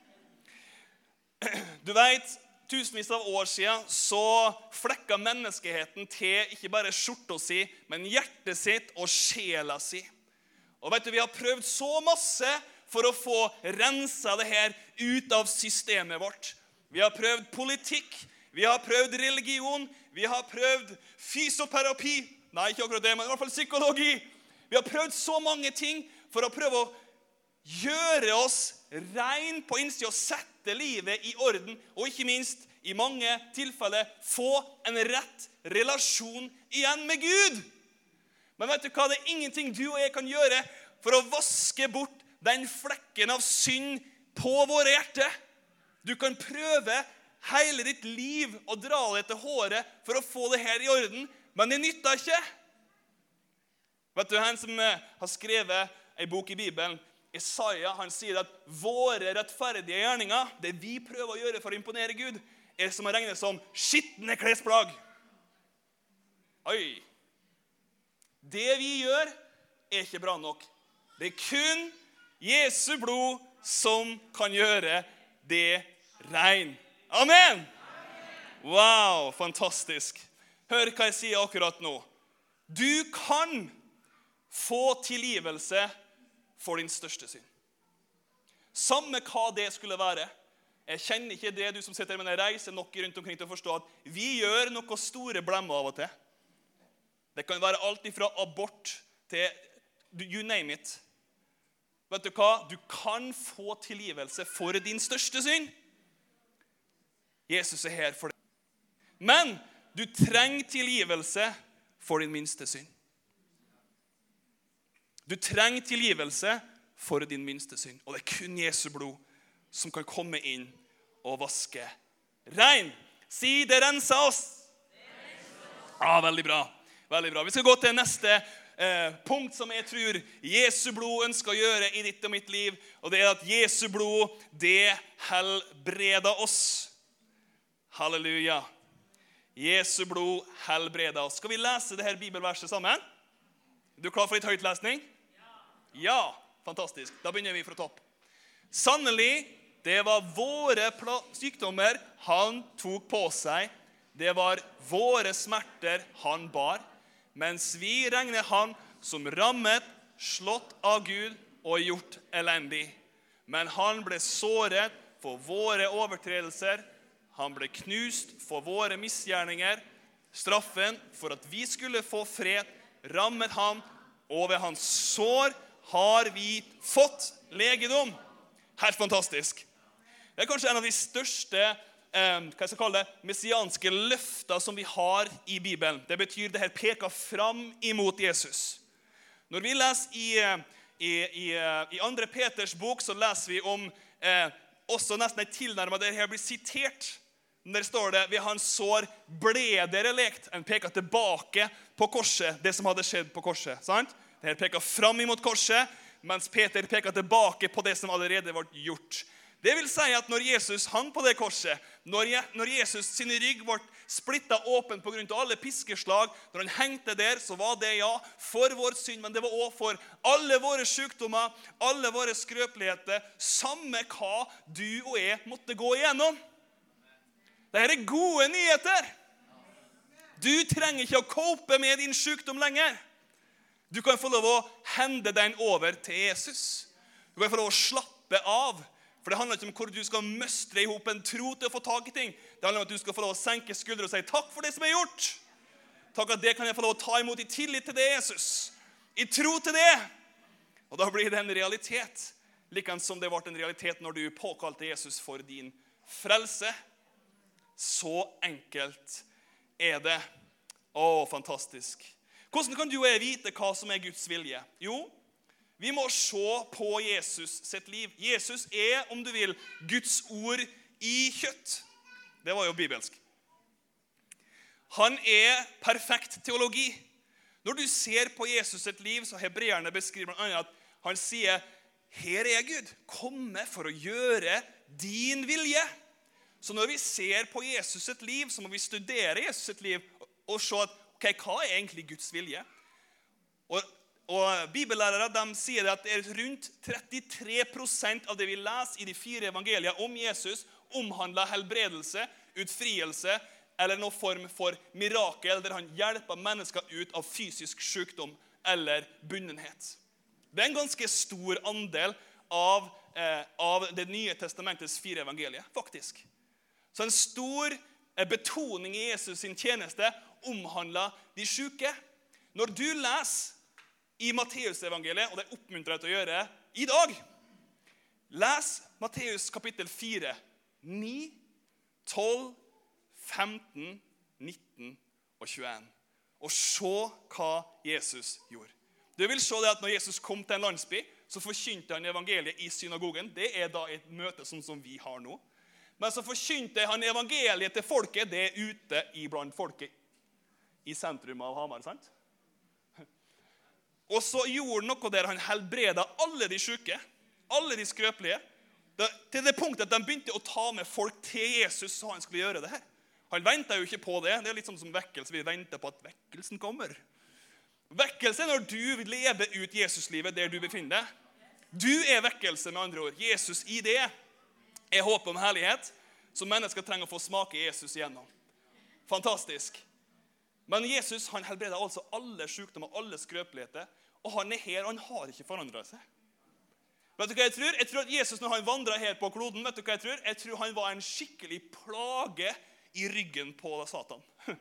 Du vet, tusenvis av år siden så flekka menneskeheten til ikke bare skjorta si, men hjertet sitt og sjela si. Og vet du, vi har prøvd så masse for å få rensa det her ut av systemet vårt. vi har prøvd politikk, vi har prøvd religion, vi har prøvd fysioterapi, nei, ikke akkurat det, men i hvert fall psykologi. Vi har prøvd så mange ting for å prøve å gjøre oss rein på innsida og sette livet i orden, og ikke minst, i mange tilfeller, få en rett relasjon igjen med Gud. Men vet du hva? Det er ingenting du og jeg kan gjøre for å vaske bort den flekken av synd på våre hjerter. Du kan prøve hele ditt liv og dra det til håret for å få det her i orden, men det nytter ikke. Vet du, han som har skrevet en bok i Bibelen, Isaiah, han sier at våre rettferdige gjerninger, det vi prøver å gjøre for å imponere Gud, er som å regne som skittende klesplagg. Oi! Det vi gjør er ikke bra nok. Det er kun Jesu blod som kan gjøre det rein. Amen! Wow, fantastisk. Hør hva jeg sier akkurat nå. Du kan få tilgivelse for din største synd. Samme hva det skulle være. Jeg kjenner ikke det, du som sitter med en reise nok rundt omkring til å forstå at vi gjør noe store blemmer av og til. Det kan være alt ifra abort til you name it. Vet du hva? Du kan få tilgivelse for din største synd. Jesus er her for det. Men du trenger tilgivelse for din minste synd. Du trenger tilgivelse for din minste synd. Og det er kun Jesu blod som kan komme inn og vaske rein. Si, det renser oss. Ja, veldig bra. Veldig bra. Vi skal gå til neste eh, punkt som jeg tror Jesu blod ønsker å gjøre i ditt og mitt liv. Og det er at Jesu blod, det helbreder oss. Halleluja. Jesu blod helbreder oss. Skal vi lese det her bibelverset sammen? Er du klar for litt høytlesning? Ja, fantastisk. Da begynner vi fra topp. Sannelig, det var våre sykdommer han tok på seg. Det var våre smerter han bar. Mens vi regner han som rammet, slått av Gud og gjort elendig. Men han ble såret for våre overtredelser. Han ble knust for våre misgjerninger. Straffen for at vi skulle få fred rammet han, og ved hans sår har vi fått legedom. Helt fantastisk. Det er kanskje en av de største eh, hva jeg skal kalle det, messianske løfter som vi har i Bibelen. Det betyr det her peker fram imot Jesus. Når vi leser i, i, i, i andre Peters bok, så leser vi om eh, også nesten et tilnærmet der her blir sitert. Der står det, ved hans sår ble dere lekt. En peker tilbake på korset, det som hadde skjedd på korset. Sant? Det her peker fram imot korset, mens Peter peker tilbake på det som allerede var gjort. Det vil si at når Jesus hang på det korset, når, Je- når Jesus sin rygg ble splittet åpen på grunn av alle piskeslag, når han hengte der, så var det ja, for vår synd, men det var også for alle våre sykdommer, alle våre skrøpeligheter, samme hva du og jeg måtte gå igjennom. Dette er gode nyheter. Du trenger ikke å cope med din sykdom lenger. Du kan få lov å hende den over til Jesus. Du kan få lov å slappe av. For det handler ikke om hvor du skal møstre ihop en tro til å få tag i ting. Det handler om at du skal få lov å senke skuldre og si takk for det som er gjort. Takk at det kan jeg få lov å ta imot i tillit til det, Jesus. I tro til det. Og da blir det en realitet. Likens som det ble en realitet når du påkalte Jesus for din frelse. Så enkelt er det. Å, fantastisk. Hvordan kan du og jeg vite hva som er Guds vilje? Jo, vi må se på Jesus sitt liv. Jesus er, om du vil, Guds ord i kjøtt. Det var jo bibelsk. Han er perfekt teologi. Når du ser på Jesus sitt liv, så hebreerne beskriver blant annet at han sier, her er Gud, komme for å gjøre din vilje. Så når vi ser på Jesus sitt liv, så må vi studere Jesus sitt liv og se at, ok, hva er egentlig Guds vilje? Og, og bibellærere, de sier at det er rundt trettitre prosent av det vi leser i de fire evangelier om Jesus, omhandler helbredelse, utfrielse, eller noen form for mirakel, der han hjelper mennesker ut av fysisk sykdom eller bunnenhet. Det er en ganske stor andel av, eh, av det nye testamentets fire evangelier, faktisk. Så en stor betoning i Jesus sin tjeneste omhandler de syke. Når du leser i Matteus-evangeliet, og det oppmuntrer jeg til å gjøre i dag, les Matteus kapittel fire, ni, tolv, femten, nitten og tjueen. Og se hva Jesus gjorde. Du vil se det at når Jesus kom til en landsby, så forkynte han evangeliet i synagogen. Det er da et møte sånn som vi har nå. Men så forkynte han evangeliet til folket, det er ute iblant folket i sentrum av Hamar, sant? Og så gjorde han noe der han helbredet alle de syke, alle de skrøpelige, til det punktet at de begynte å ta med folk til Jesus, så han skulle gjøre det her. Han ventet jo ikke på det. Det er litt sånn som vekkelse. Vi venter på at vekkelsen kommer. Vekkelse er når du lever ut Jesuslivet der du befinner deg. Du er vekkelse med andre ord. Jesus i det er håp om herlighet, som mennesker trenger å få smake Jesus igjennom. Fantastisk. Men Jesus, han helbreder altså alle sykdommer, alle skrøpeligheter, og han er her, og han har ikke forandret seg. Vet du hva jeg tror? Jeg tror at Jesus, når han vandret her på kloden, vet du hva jeg tror? Jeg tror han var en skikkelig plage i ryggen på Satan.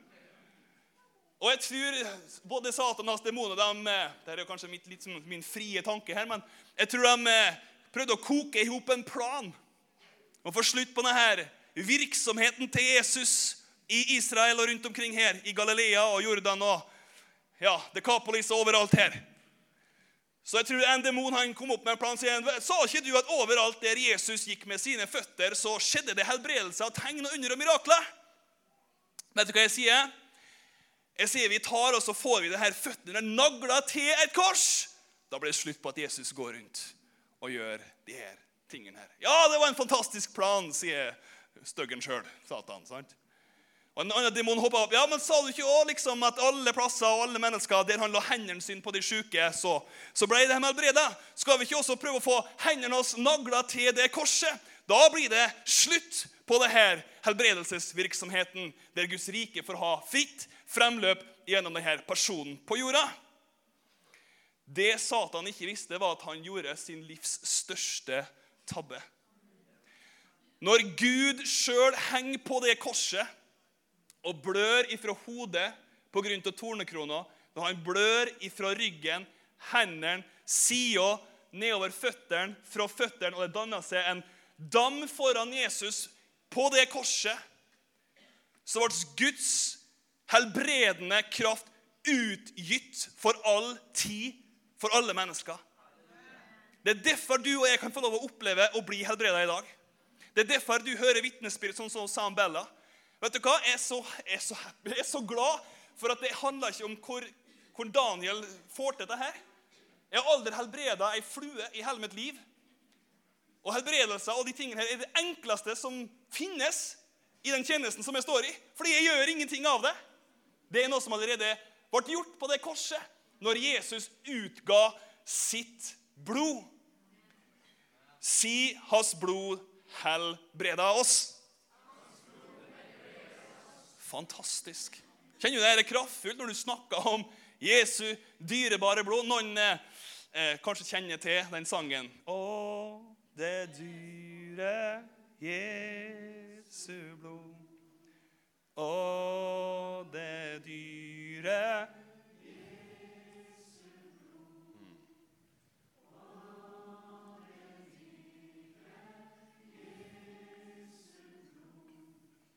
Og jeg tror både Satan og hans demoner, de, det er kanskje mitt, litt som min frie tanke her, men jeg tror de prøvde å koke ihop en plan og få slutt på denne virksomheten til Jesus i Israel og rundt omkring her, i Galilea og Jordan og ja, Dekapolis og overalt her. Så jeg tror en demon han kom opp med en plan og sier, sa ikke du at overalt der Jesus gikk med sine føtter, så skjedde det helbredelse av tegn og under og mirakler? Vet du hva jeg sier? Jeg sier vi tar, og så får vi det her føttene naglet til et kors. Da blir det slutt på at Jesus går rundt og gjør de her tingene her. Ja, det var en fantastisk plan, sier støggen selv, Satan, sant? Og en annen demon hoppet opp. Ja, men sa du ikke også liksom at alle plasser og alle mennesker, der han la hendene sine på de syke, så, så ble det helbredet. Skal vi ikke også prøve å få hendene oss naglet til det korset? Da blir det slutt på det her helbredelsesvirksomheten, der Guds rike får ha fritt fremløp gjennom denne personen på jorda. Det Satan ikke visste var at han gjorde sin livs største tabbe. Når Gud selv henger på det korset og blør ifra hodet på grunn av tornekrona, når han blør ifra ryggen, hendene, siden, nedover føttene, fra føttene, og det dannet seg en dam foran Jesus på det korset, så ble Guds helbredende kraft utgitt for all tid, for alle mennesker. Det er derfor du og jeg kan få lov å oppleve å bli helbredet i dag. Det er derfor du hører vittnesbyrd sånn som Sam Bella. Vet du hva? Jeg er så, jeg er så happy, jeg er så glad for at det handler ikke om hvor, hvor Daniel får til dette her. Jeg har aldri helbredet en flue i hele mitt liv. Og helbredelser og de tingene her er det enkleste som finnes i den tjenesten som jeg står i. Fordi jeg gjør ingenting av det. Det er noe som allerede ble gjort på det korset, når Jesus utga sitt blod. Si hans blod helbreda oss. Fantastisk. Kjenner du det? Det er kraftfullt når du snakker om Jesu dyrebare blod. Noen eh, kanskje kjenner til den sangen. Å, det dyre Jesu blod. Å, det dyre Jesu blod. Mm. Å, det dyre Jesu blod.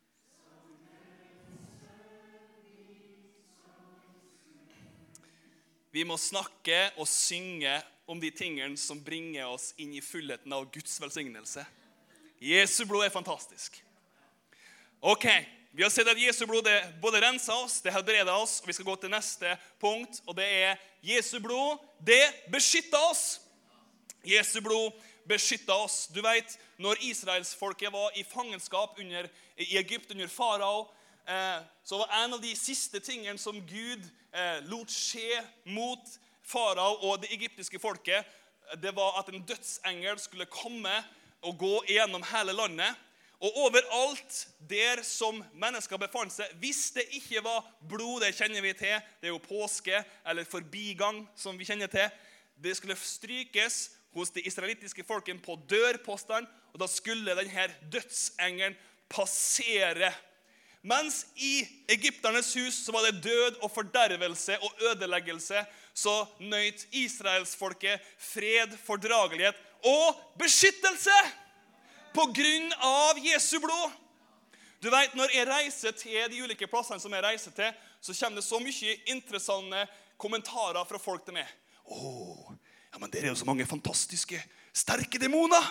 Vi må snakke og synge om de tingene som bringer oss inn i fullheten av Guds velsignelse. Jesu blod er fantastisk. Ok, vi har sett at Jesu blod det både renser oss, det helbreder oss, og vi skal gå til neste punkt, og det er Jesu blod, det beskytter oss. Jesu blod beskytter oss. Du vet, når Israelsfolket var i fangenskap under, i Egypt under farao, eh, så var en av de siste tingene som Gud eh, lot skje mot farao og det egyptiske folket, det var at en dødsengel skulle komme og gå gjennom hele landet. Og overalt der som mennesker befant seg, hvis det ikke var blod, det kjenner vi til, det er jo påske eller forbigang som vi kjenner til, det skulle strykes hos de israelittiske folkene på dørpostene, og da skulle denne dødsengelen passere. Mens i egypternes hus så var det død og fordervelse og ødeleggelse, så nøyt Israelsfolket fred, fordragelighet og beskyttelse på grunn av Jesu blod. Du vet, når jeg reiser til de ulike plassene som jeg reiser til, så kommer det så mye interessante kommentarer fra folk til meg. Åh, ja, men det er jo så mange fantastiske, sterke demoner.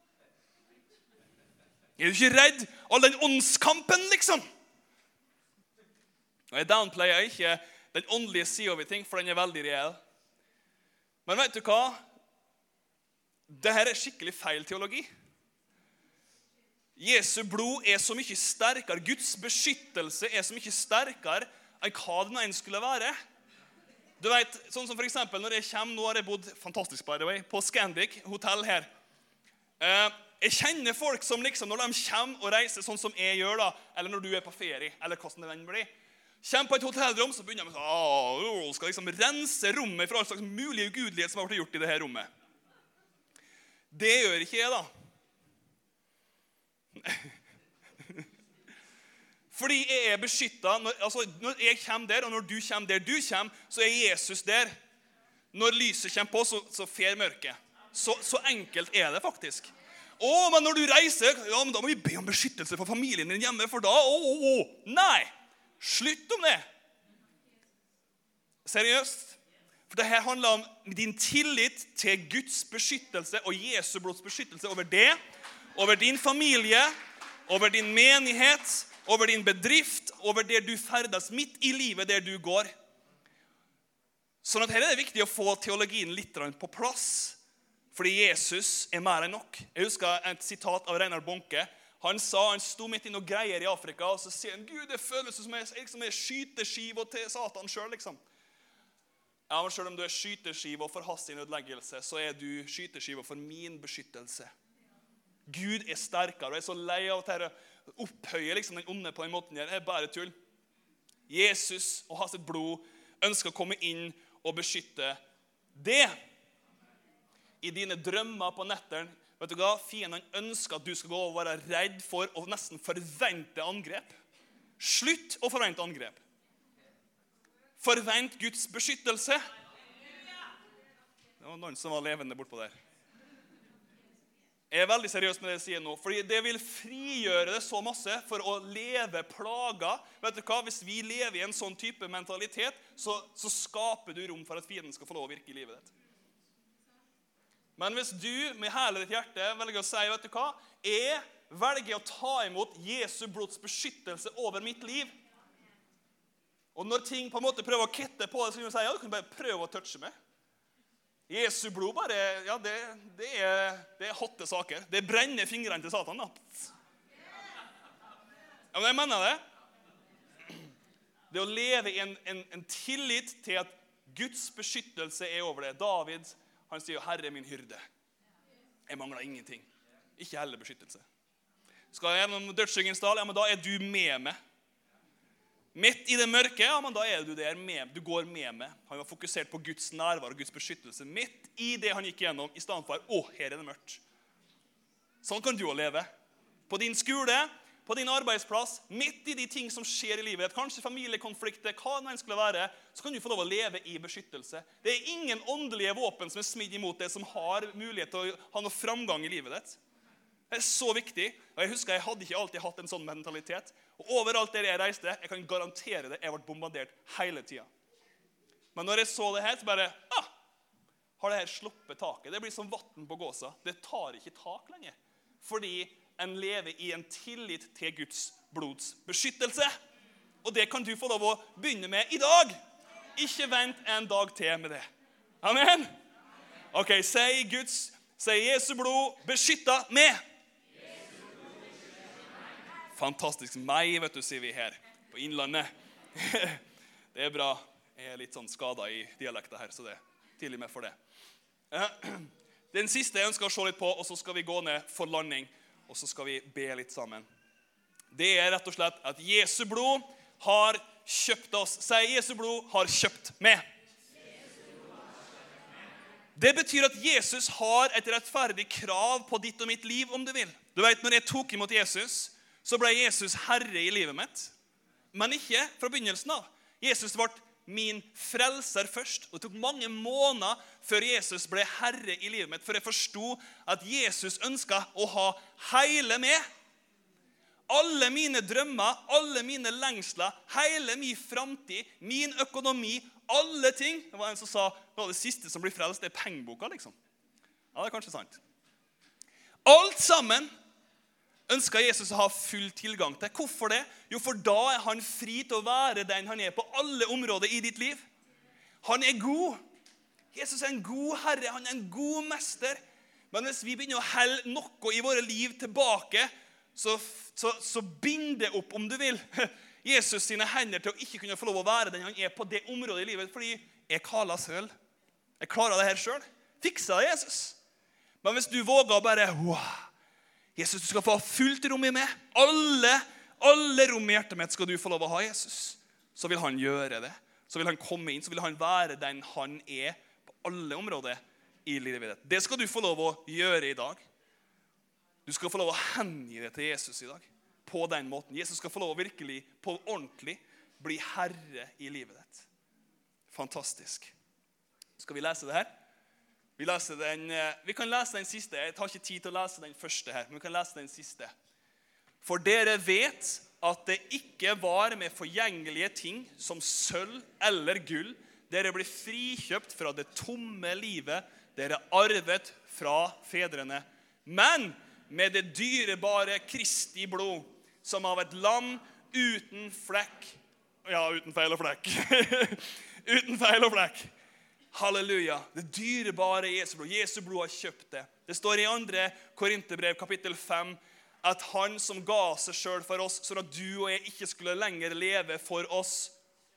Er du ikke redd av den åndskampen, liksom? Og jeg downplayer ikke den åndelige siden av ting, for den er veldig reell. Men vet du hva? Dette er skikkelig feil teologi. Jesu blod er så mye sterkere, Guds beskyttelse er så mye sterkere enn hva den ene skulle være. Du vet, sånn som for eksempel når jeg kommer, nå har jeg bodd, fantastisk by the way, på Scandic hotell her. Eh, jeg kjenner folk som liksom, når de kommer og reiser sånn som jeg gjør da, eller når du er på ferie, eller hva som det blir, kommer på et hotellrom, så begynner de med å skal liksom rense rommet for all slags mulig ugudelighet som har vært gjort i dette rommet. Det gjør ikke jeg da. Fordi jeg er beskyttet, når, altså, når jeg kommer der, og når du kommer der du kommer, så er Jesus der. Når lyset kommer på, så, så fer mørket. Så, så enkelt er det faktisk. Å, men når du reiser, ja, men da må vi be om beskyttelse for familien din hjemme, for da, å, å, å, nei, slutt om det. Seriøst. For det her handler om din tillit til Guds beskyttelse og Jesu blods beskyttelse over det, over din familie, over din menighet, over din bedrift, over det du ferdes midt i livet der du går. Sånn at her er det viktig å få teologien litt på plass, fordi Jesus er mer enn nok. Jeg husker et sitat av Reinhard Bonke. Han sa, han sto midt i noen greier i Afrika, og så sier han, Gud, det føles som jeg liksom er skyteskiv til Satan selv, liksom. Ja, men selv om du er skyteskiv og for hans nødleggelse, så er du skyteskiv for min beskyttelse. Gud er sterkere, og jeg er så lei av å opphøye liksom, den onde på den måten her. Det er bare tull. Jesus og hans blod ønsker å komme inn og beskytte det. I dine drømmer på netteren, vet du hva? Fienden ønsker at du skal gå og være redd for og nesten forvente angrep. Slutt å forvente angrep. Forvent Guds beskyttelse. Det var noen som var levende bortpå der. Jeg er veldig seriøs med det jeg sier nå, fordi det vil frigjøre det så masse for å leve plaga. Vet du hva? Hvis vi lever i en sånn type mentalitet, så, så skaper du rom for at fienden skal få lov å virke i livet ditt. Men hvis du med hele ditt hjerte velger å si, vet du hva? Jeg velger å ta imot Jesu blods beskyttelse over mitt liv. Og når ting på en måte prøver å kette på det, så kan du si, ja, du kan bare prøve å touche meg. Jesu blod bare, ja, det, det, er, det er hotte saker. Det brenner fingrene til Satan, da. Ja, men jeg mener det. Det å leve i en, en, en tillit til at Guds beskyttelse er over det. David, han sier jo, Herre min hyrde. Jeg mangler ingenting. Ikke heller beskyttelse. Skal jeg gjennom dødsskyggens dal? Ja, men da er du med meg. Midt i det mørke, ja, men da er du der med. Du går med meg. Han var fokusert på Guds nærvær og Guds beskyttelse. Midt i det han gikk gjennom, i stedet for, å, her er det mørkt. Sånn kan du også leve. På din skole, på din arbeidsplass, midt i de ting som skjer i livet, kanskje familiekonflikter, hva det skulle være, så kan du få lov å leve i beskyttelse. Det er ingen åndelige våpen som er smidd imot det, som har mulighet til å ha noe framgang i livet ditt. Det er så viktig, og jeg husker jeg hadde ikke alltid hatt en sånn mentalitet. Og overalt der jeg reiste, jeg kan garantere det, jeg ble bombardert hele tiden. Men når jeg så det her, så bare, ah, har det her sluppet taket. Det blir som vatten på gåsa. Det tar ikke tak lenger. Fordi en lever i en tillit til Guds blods beskyttelse. Og det kan du få lov å begynne med i dag. Ikke vent en dag til med det. Amen. Ok, si Guds, si Jesu blod beskyttet med. Fantastisk meg, vet du, sier vi her på Innlandet. Det er bra. Jeg er litt sånn skadet i dialekten her, så det er tidlig med for det. Den siste jeg ønsker å se litt på, og så skal vi gå ned for landing, og så skal vi be litt sammen. Det er rett og slett at Jesu blod har kjøpt oss. Si, Jesu blod har kjøpt med. Det betyr at Jesus har et rettferdig krav på ditt og mitt liv, om du vil. Du vet, når jeg tok imot Jesus, så ble Jesus herre i livet mitt. Men ikke fra begynnelsen av. Jesus ble min frelser først. Og det tok mange måneder før Jesus ble herre i livet mitt, før jeg forstod at Jesus ønsket å ha hele meg. Alle mine drømmer, alle mine lengsler, hele min fremtid, min økonomi, alle ting. Det var en som sa, det var det siste som blir frelst, det er pengeboka, liksom. Ja, det er kanskje sant. Alt sammen ønsker Jesus å ha full tilgang til. Hvorfor det? Jo, for da er han fri til å være den han er på alle områder i ditt liv. Han er god. Jesus er en god herre, han er en god mester. Men hvis vi begynner å helle noe i våre liv tilbake, så, så, så bind det opp, om du vil, Jesus sine hender til å ikke kunne få lov å være den han er på det området i livet, fordi jeg kaller selv. Jeg klarer det her selv. Fikser det, Jesus. Men hvis du våger å bare, wow, Jesus, du skal få fullt rom i meg. Alle, alle rom i hjertet mitt skal du få lov å ha, Jesus. Så vil han gjøre det. Så vil han komme inn, så vil han være den han er på alle områder i livet ditt. Det skal du få lov å gjøre i dag. Du skal få lov å hengi det til Jesus i dag. På den måten. Jesus skal få lov å virkelig, på ordentlig, bli herre i livet ditt. Fantastisk. Skal vi lese det her? Vi, leser den, vi kan lese den siste. Jeg tar ikke tid til å lese den første her, men vi kan lese den siste. For dere vet at det ikke var med forgjengelige ting som sølv eller gull. Dere blir frikjøpt fra det tomme livet dere arvet fra fedrene. Men med det dyrebare Kristi blod, som av et lam uten flekk. Ja, uten feil og flekk. Uten feil og flekk. Halleluja. Det dyrebare Jesu blod. Jesu blod har kjøpt det. Det står i andre Korinterbrev, kapittel fem, at han som ga seg selv for oss, så at du og jeg ikke skulle lenger leve for oss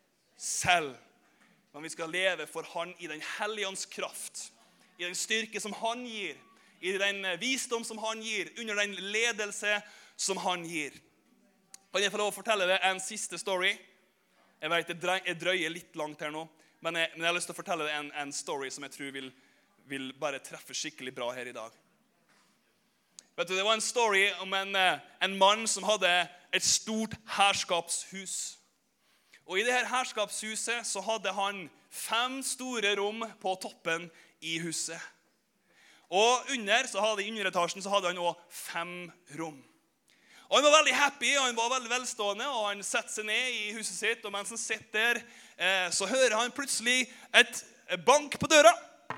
selv. Men vi skal leve for han i den hellige ånds kraft, i den styrke som han gir, i den visdom som han gir, under den ledelse som han gir. Kan jeg få lov å fortelle deg en siste story? Jeg vet, jeg drøyer litt langt her nå, men jeg, men jeg har lyst til å fortelle deg en, en story som jeg tror vil, vil bare treffe skikkelig bra her i dag. Vet du, det var en story om en, en mann som hadde et stort herskapshus. Og i det her herskapshuset så hadde han fem store rom på toppen i huset. Og under, så hadde, i underetasjen så hadde han også fem rom. Og han var veldig happy, og han var veldig velstående, og han setter seg ned i huset sitt, og mens han sitter der, eh, så hører han plutselig et bank på døra.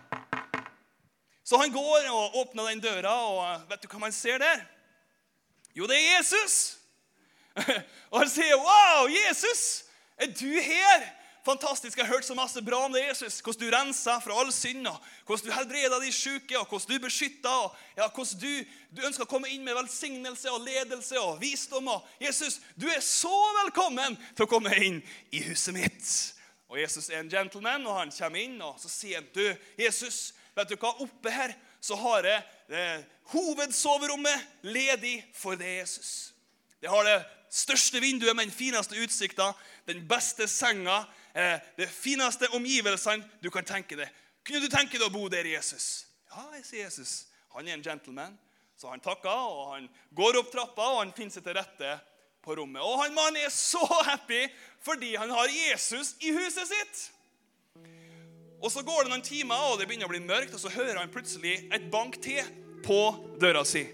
Så han går og åpner den døra, og vet du hva man ser der? Jo, det er Jesus! Og han sier, wow, Jesus, er du her? Fantastisk, jeg har hørt så masse bra om det, Jesus. Hvordan du renser fra all synd, og hvordan du helbreder de syke, og hvordan du beskytter, og ja, hvordan du, du ønsker å komme inn med velsignelse og ledelse og visdom. Og Jesus, du er så velkommen til å komme inn i huset mitt. Og Jesus er en gentleman, og han kommer inn, og så sier han, du, Jesus, vet du hva, oppe her så har jeg det hovedsoverommet ledig for deg, Jesus. Det har det største vinduet med den fineste utsikten, den beste senga, det fineste omgivelsene du kan tenke deg. Kunne du tenke deg å bo der, Jesus? Ja, jeg sier Jesus. Han er en gentleman, så han takker, og han går opp trappa, og han finner seg til rette på rommet. Og han mannen er så happy, fordi han har Jesus i huset sitt. Og så går det noen timer, og det begynner å bli mørkt, og så hører han plutselig et bank til på døra si.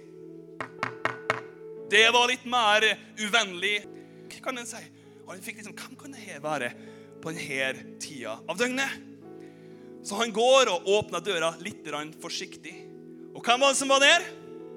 Det var litt mer uvennlig, kan en si. Og han fikk liksom, hvem kan det her være på denne tida av døgnet? Så han går og åpner døra litt forsiktig. Og hvem var det som var der?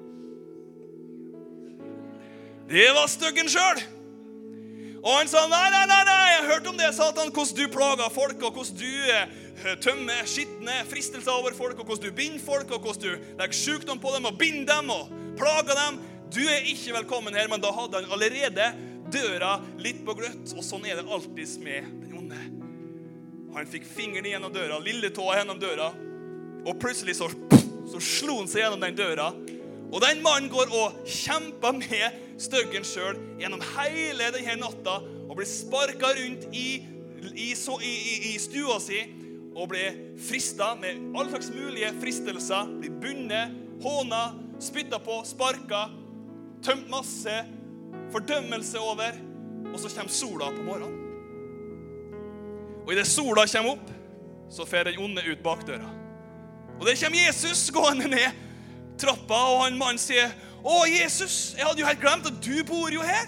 Det var støggen selv. Og han sa, nei, nei, nei, nei, jeg har hørt om det, Satan, hvordan du plager folk, og hvordan du eh, tømmer skittene fristelser over folk, og hvordan du binder folk, og hvordan du legger sykdom på dem, og binder dem, og plager dem. Du er ikke velkommen her, men da hadde han allerede døra litt på gløtt, og sånn er det alltid med den onde. Han fikk fingeren gjennom døra, lille tåa gjennom døra, og plutselig så, så slo han seg gjennom den døra, og den mannen går og kjemper med støggen selv gjennom hele denne natta, og blir sparket rundt i, i, så, i, i, i stua si, og blir fristet med alle slags mulige fristelser, blir bundet, hånet, spyttet på, sparket, tømt masse fordømmelse over, og så kommer sola på morgenen. Og i det sola kommer opp, så fer den onde ut bak døra. Og det kommer Jesus gående ned trappa, og han mannen sier, «Å, Jesus, jeg hadde jo helt glemt at du bor jo her.»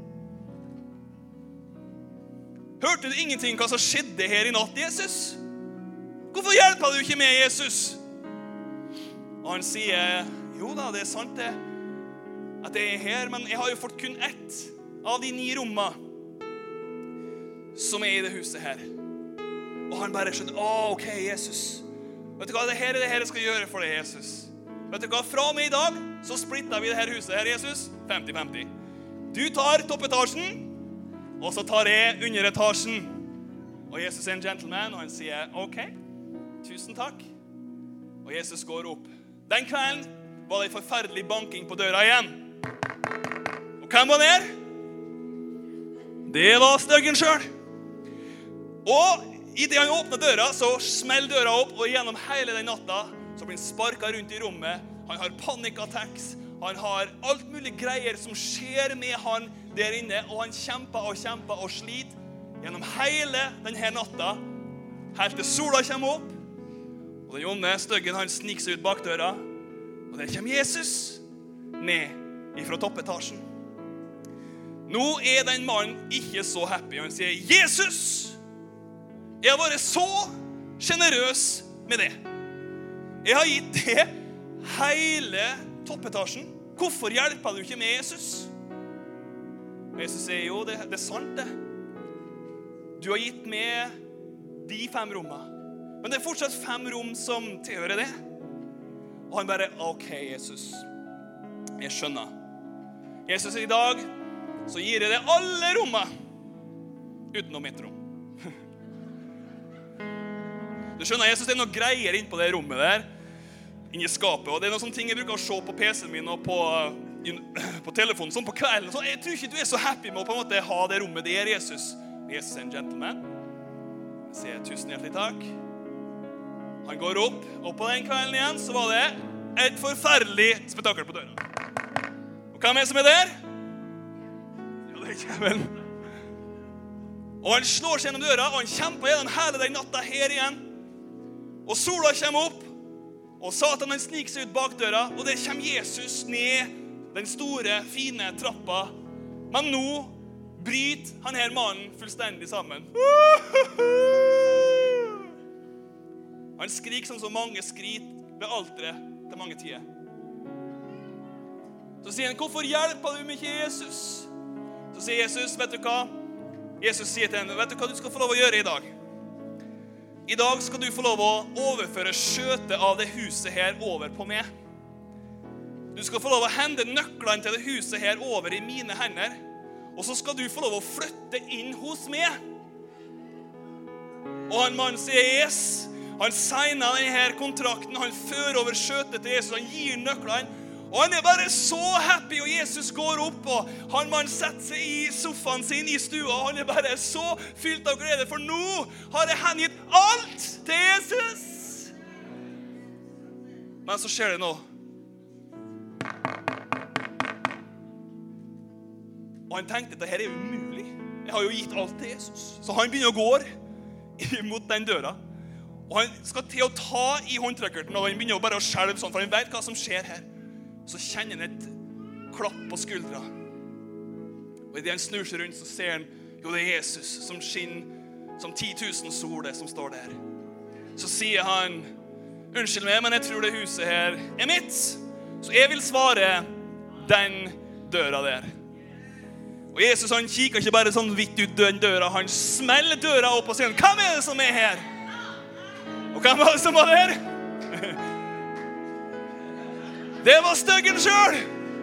Hørte du ingenting hva som skjedde her i natt, Jesus? Hvorfor hjelper du ikke med, Jesus? Og han sier, jo da, det er sant det, at jeg er her, men jeg har jo fått kun ett av de ni rommene som er i det huset her. Og han bare skjønner, å, ok, Jesus. Vet du hva, det her er det her jeg skal gjøre for deg, Jesus. Vet du hva, fra og med i dag, så splitter vi det her huset her, Jesus, femti femti. Du tar toppetasjen, og så tar jeg under etasjen. Og Jesus er en gentleman, og han sier, ok, tusen takk. Og Jesus går opp. Den kvelden var det en forferdelig banking på døra igjen. Og hvem var der? Det var støggen selv. Og i det han åpner døra, så smeller døra opp, og gjennom hele den natta, så blir han sparket rundt i rommet. Han har panic-attacks. Han har alt mulig greier som skjer med han der inne, og han kjemper og kjemper og sliter gjennom hele denne natta, helt til sola kommer opp, og den onde støggen han sniker seg ut bak døra, og der kommer Jesus ned ifra toppetasjen. Nå er den mannen ikke så happy, og han sier, Jesus, jeg har vært så generøs med det. Jeg har gitt det hele toppetasjen. Hvorfor hjelper du ikke med, Jesus? Og Jesus sier, jo, det, det er sant det. Du har gitt med de fem rommene. Men det er fortsatt fem rom som tilhører det. Og han bare, ok, Jesus. Jeg skjønner. Jesus, i dag så gir jeg det alle rommene utenom mitt rom. Du skjønner, Jesus, det er noe greier inn på det rommet der, inn i skapet. Og det er noen sånne ting jeg bruker å se på P C-en min og på, på telefonen, sånn på kvelden. Så jeg tror ikke du er så happy med å på en måte ha det rommet der, Jesus. Jesus er en gentleman. Jeg sier tusen hjertelig takk. Han går opp, og på den kvelden igjen så var det et forferdelig spektakel på døra. Og hvem er det som er der? Ja, det er Kjævel. Og han slår seg gjennom døra, og han kjemper gjennom hele den natta her igjen. Og sola kommer opp, og Satan han sniker seg ut bak døra, og det kommer Jesus ned den store, fine trappa. Men nå bryter han her mannen fullstendig sammen. Han skriker som så mange skrit ved alteret til mange tider. Så sier han, hvorfor hjelper du meg ikke, Jesus? Så sier Jesus, vet du hva? Jesus sier til henne, vet du hva du skal få lov å gjøre i dag? I dag skal du få lov å overføre skjøtet av det huset her over på meg. Du skal få lov å hende nøklene til det huset her over i mine hender, og så skal du få lov å flytte inn hos meg. Og han mannen sier yes. Han signer denne kontrakten, han fører over skjøtet til Jesus, han gir nøklene, og han er bare så happy, og Jesus går opp, og han mannen setter seg i sofaen sin i stua, og han er bare så fylt av glede, for nå har jeg hengitt alt til Jesus. Men så skjer det noe. Og han tenkte, dette er jo umulig. Jeg har jo gitt alt til Jesus. Så han begynner å gå imot den døra. Og han skal til å ta i håndtrekkerten, og han begynner bare å skjelve sånn, for han vet hva som skjer her. Så kjenner han et klapp på skuldra. Og i det han snur seg rundt, så ser han, jo det er Jesus som skinner som ti tusen soler som står der. Så sier han, unnskyld meg, men jeg tror det huset her er mitt. Så jeg vil svare den døra der. Og Jesus han kikker ikke bare sånn vidt ut den døra, han smeller døra opp og sier, hvem er det som er her? Og hvem var det som var der? Det var støggen selv.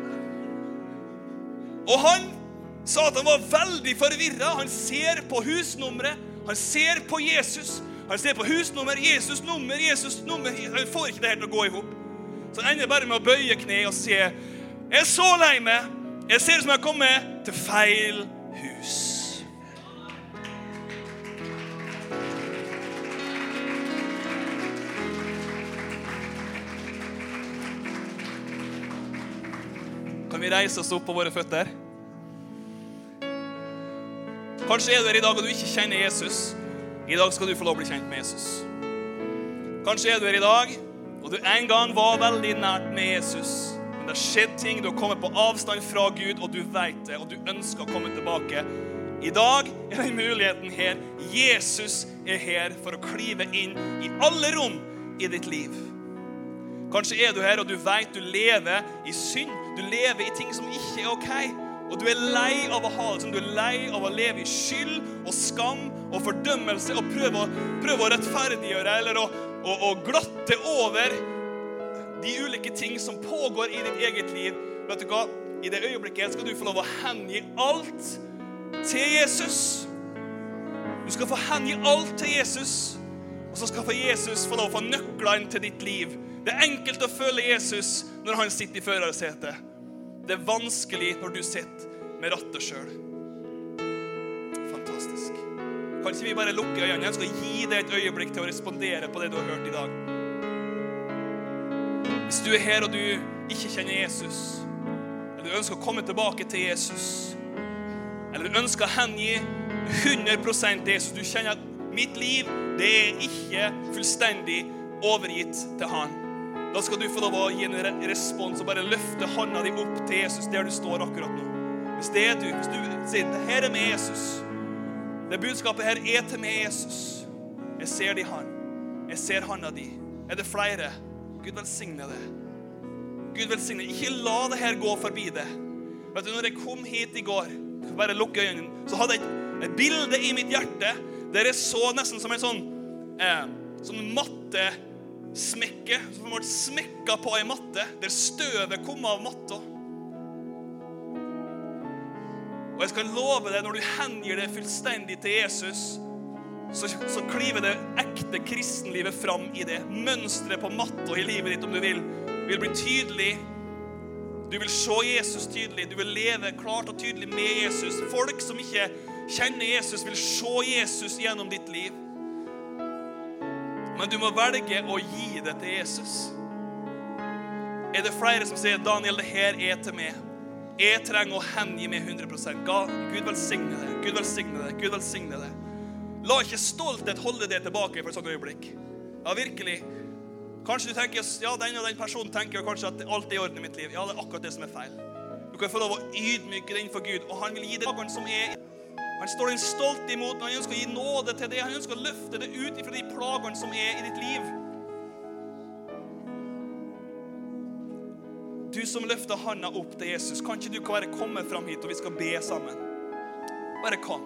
Og han, Satan var veldig forvirret. Han ser på husnummeret, han ser på Jesus, han ser på husnummer, Jesus nummer, Jesus nummer. Han får ikke det her til å gå ihop. Så han ender bare med å bøye kne og si, jeg er så lei meg, jeg ser som jeg har kommet til feil hus. Kan vi reise oss opp på våre føtter? Kanskje er du her i dag og du ikke kjenner Jesus. I dag skal du få lov å bli kjent med Jesus. Kanskje er du her i dag og du en gang var veldig nært med Jesus. Men det har skjedd ting, du har kommet på avstand fra Gud, og du vet det, og du ønsker å komme tilbake. I dag er den muligheten her. Jesus er her for å klive inn i alle rom i ditt liv. Kanskje er du her og du vet du lever i synd. Du lever i ting som ikke er ok. Og du er lei av å ha det som du er lei av å leve i skyld og skam og fordømmelse og prøve å, prøve å rettferdiggjøre eller å, å, å glatte over de ulike ting som pågår i ditt eget liv. Vet du hva? I det øyeblikket skal du få lov å hengi alt til Jesus. Du skal få hengi alt til Jesus, og så skal Jesus få lov å få nøklene til ditt liv. Det er enkelt å føle Jesus når han sitter i førersetet. Det er vanskelig når du sitter med rattet selv. Fantastisk. Kan ikke vi bare lukke øynene? Jeg skal gi deg et øyeblikk til å respondere på det du har hørt i dag. Hvis du er her og du ikke kjenner Jesus, eller du ønsker å komme tilbake til Jesus, eller du ønsker å hengi hundre prosent til Jesus, du kjenner at mitt liv, det er ikke fullstendig overgitt til han. Da skal du få lov å gi en respons og bare løfte hånda di opp til Jesus der du står akkurat nå. Hvis det er du, hvis du sier, det her er med Jesus. Det budskapet her er til med Jesus. Jeg ser det i han. Jeg ser hånda di. Er det flere? Gud velsigne det. Gud velsigne. Ikke la det her gå forbi det. Vet du, når jeg kom hit i går, bare lukke øynene, så hadde jeg et, et bilde i mitt hjerte, der jeg så nesten som en sånn, eh, sånn mattesmekke, som ble smekka på en matte, der støvet kom av matta. Og jeg skal love deg, når du hengir det fullstendig til Jesus, så, så kliver det ekte kristenlivet fram i det. Mønstret på matta i livet ditt, om du vil, vil bli tydelig. Du vil se Jesus tydelig. Du vil leve klart og tydelig med Jesus. Folk som ikke kjenner Jesus vil se Jesus gjennom ditt liv. Men du må velge å gi det til Jesus. Er det flere som sier, Daniel, det her er til meg. Jeg trenger å hengi meg hundre prosent. Gud velsigne det. Gud velsigne det. Gud velsigne det. La ikke stolthet holde det tilbake for et sånt øyeblikk. Ja, virkelig. Kanskje du tenker, ja, den og den personen tenker kanskje at alt er i orden i mitt liv. Ja, det er akkurat det som er feil. Du kan få lov å ydmyke deg innenfor Gud, og han vil gi deg dagene som er. Han står den stolt imot, og han ønsker å gi nåde til det. Han ønsker å løfte det ut ifra de plagene som er i ditt liv. Du som løfter handa opp til Jesus, kan ikke du bare komme fram hit, og vi skal be sammen. Bare kom.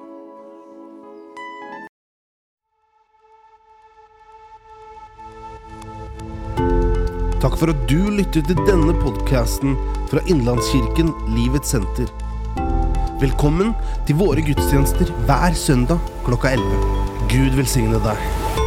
Takk for at du lyttet til denne podcasten fra Innlandskirken Livets Senter. Velkommen til våre gudstjenester hver søndag klokka elleve. Gud velsigne deg.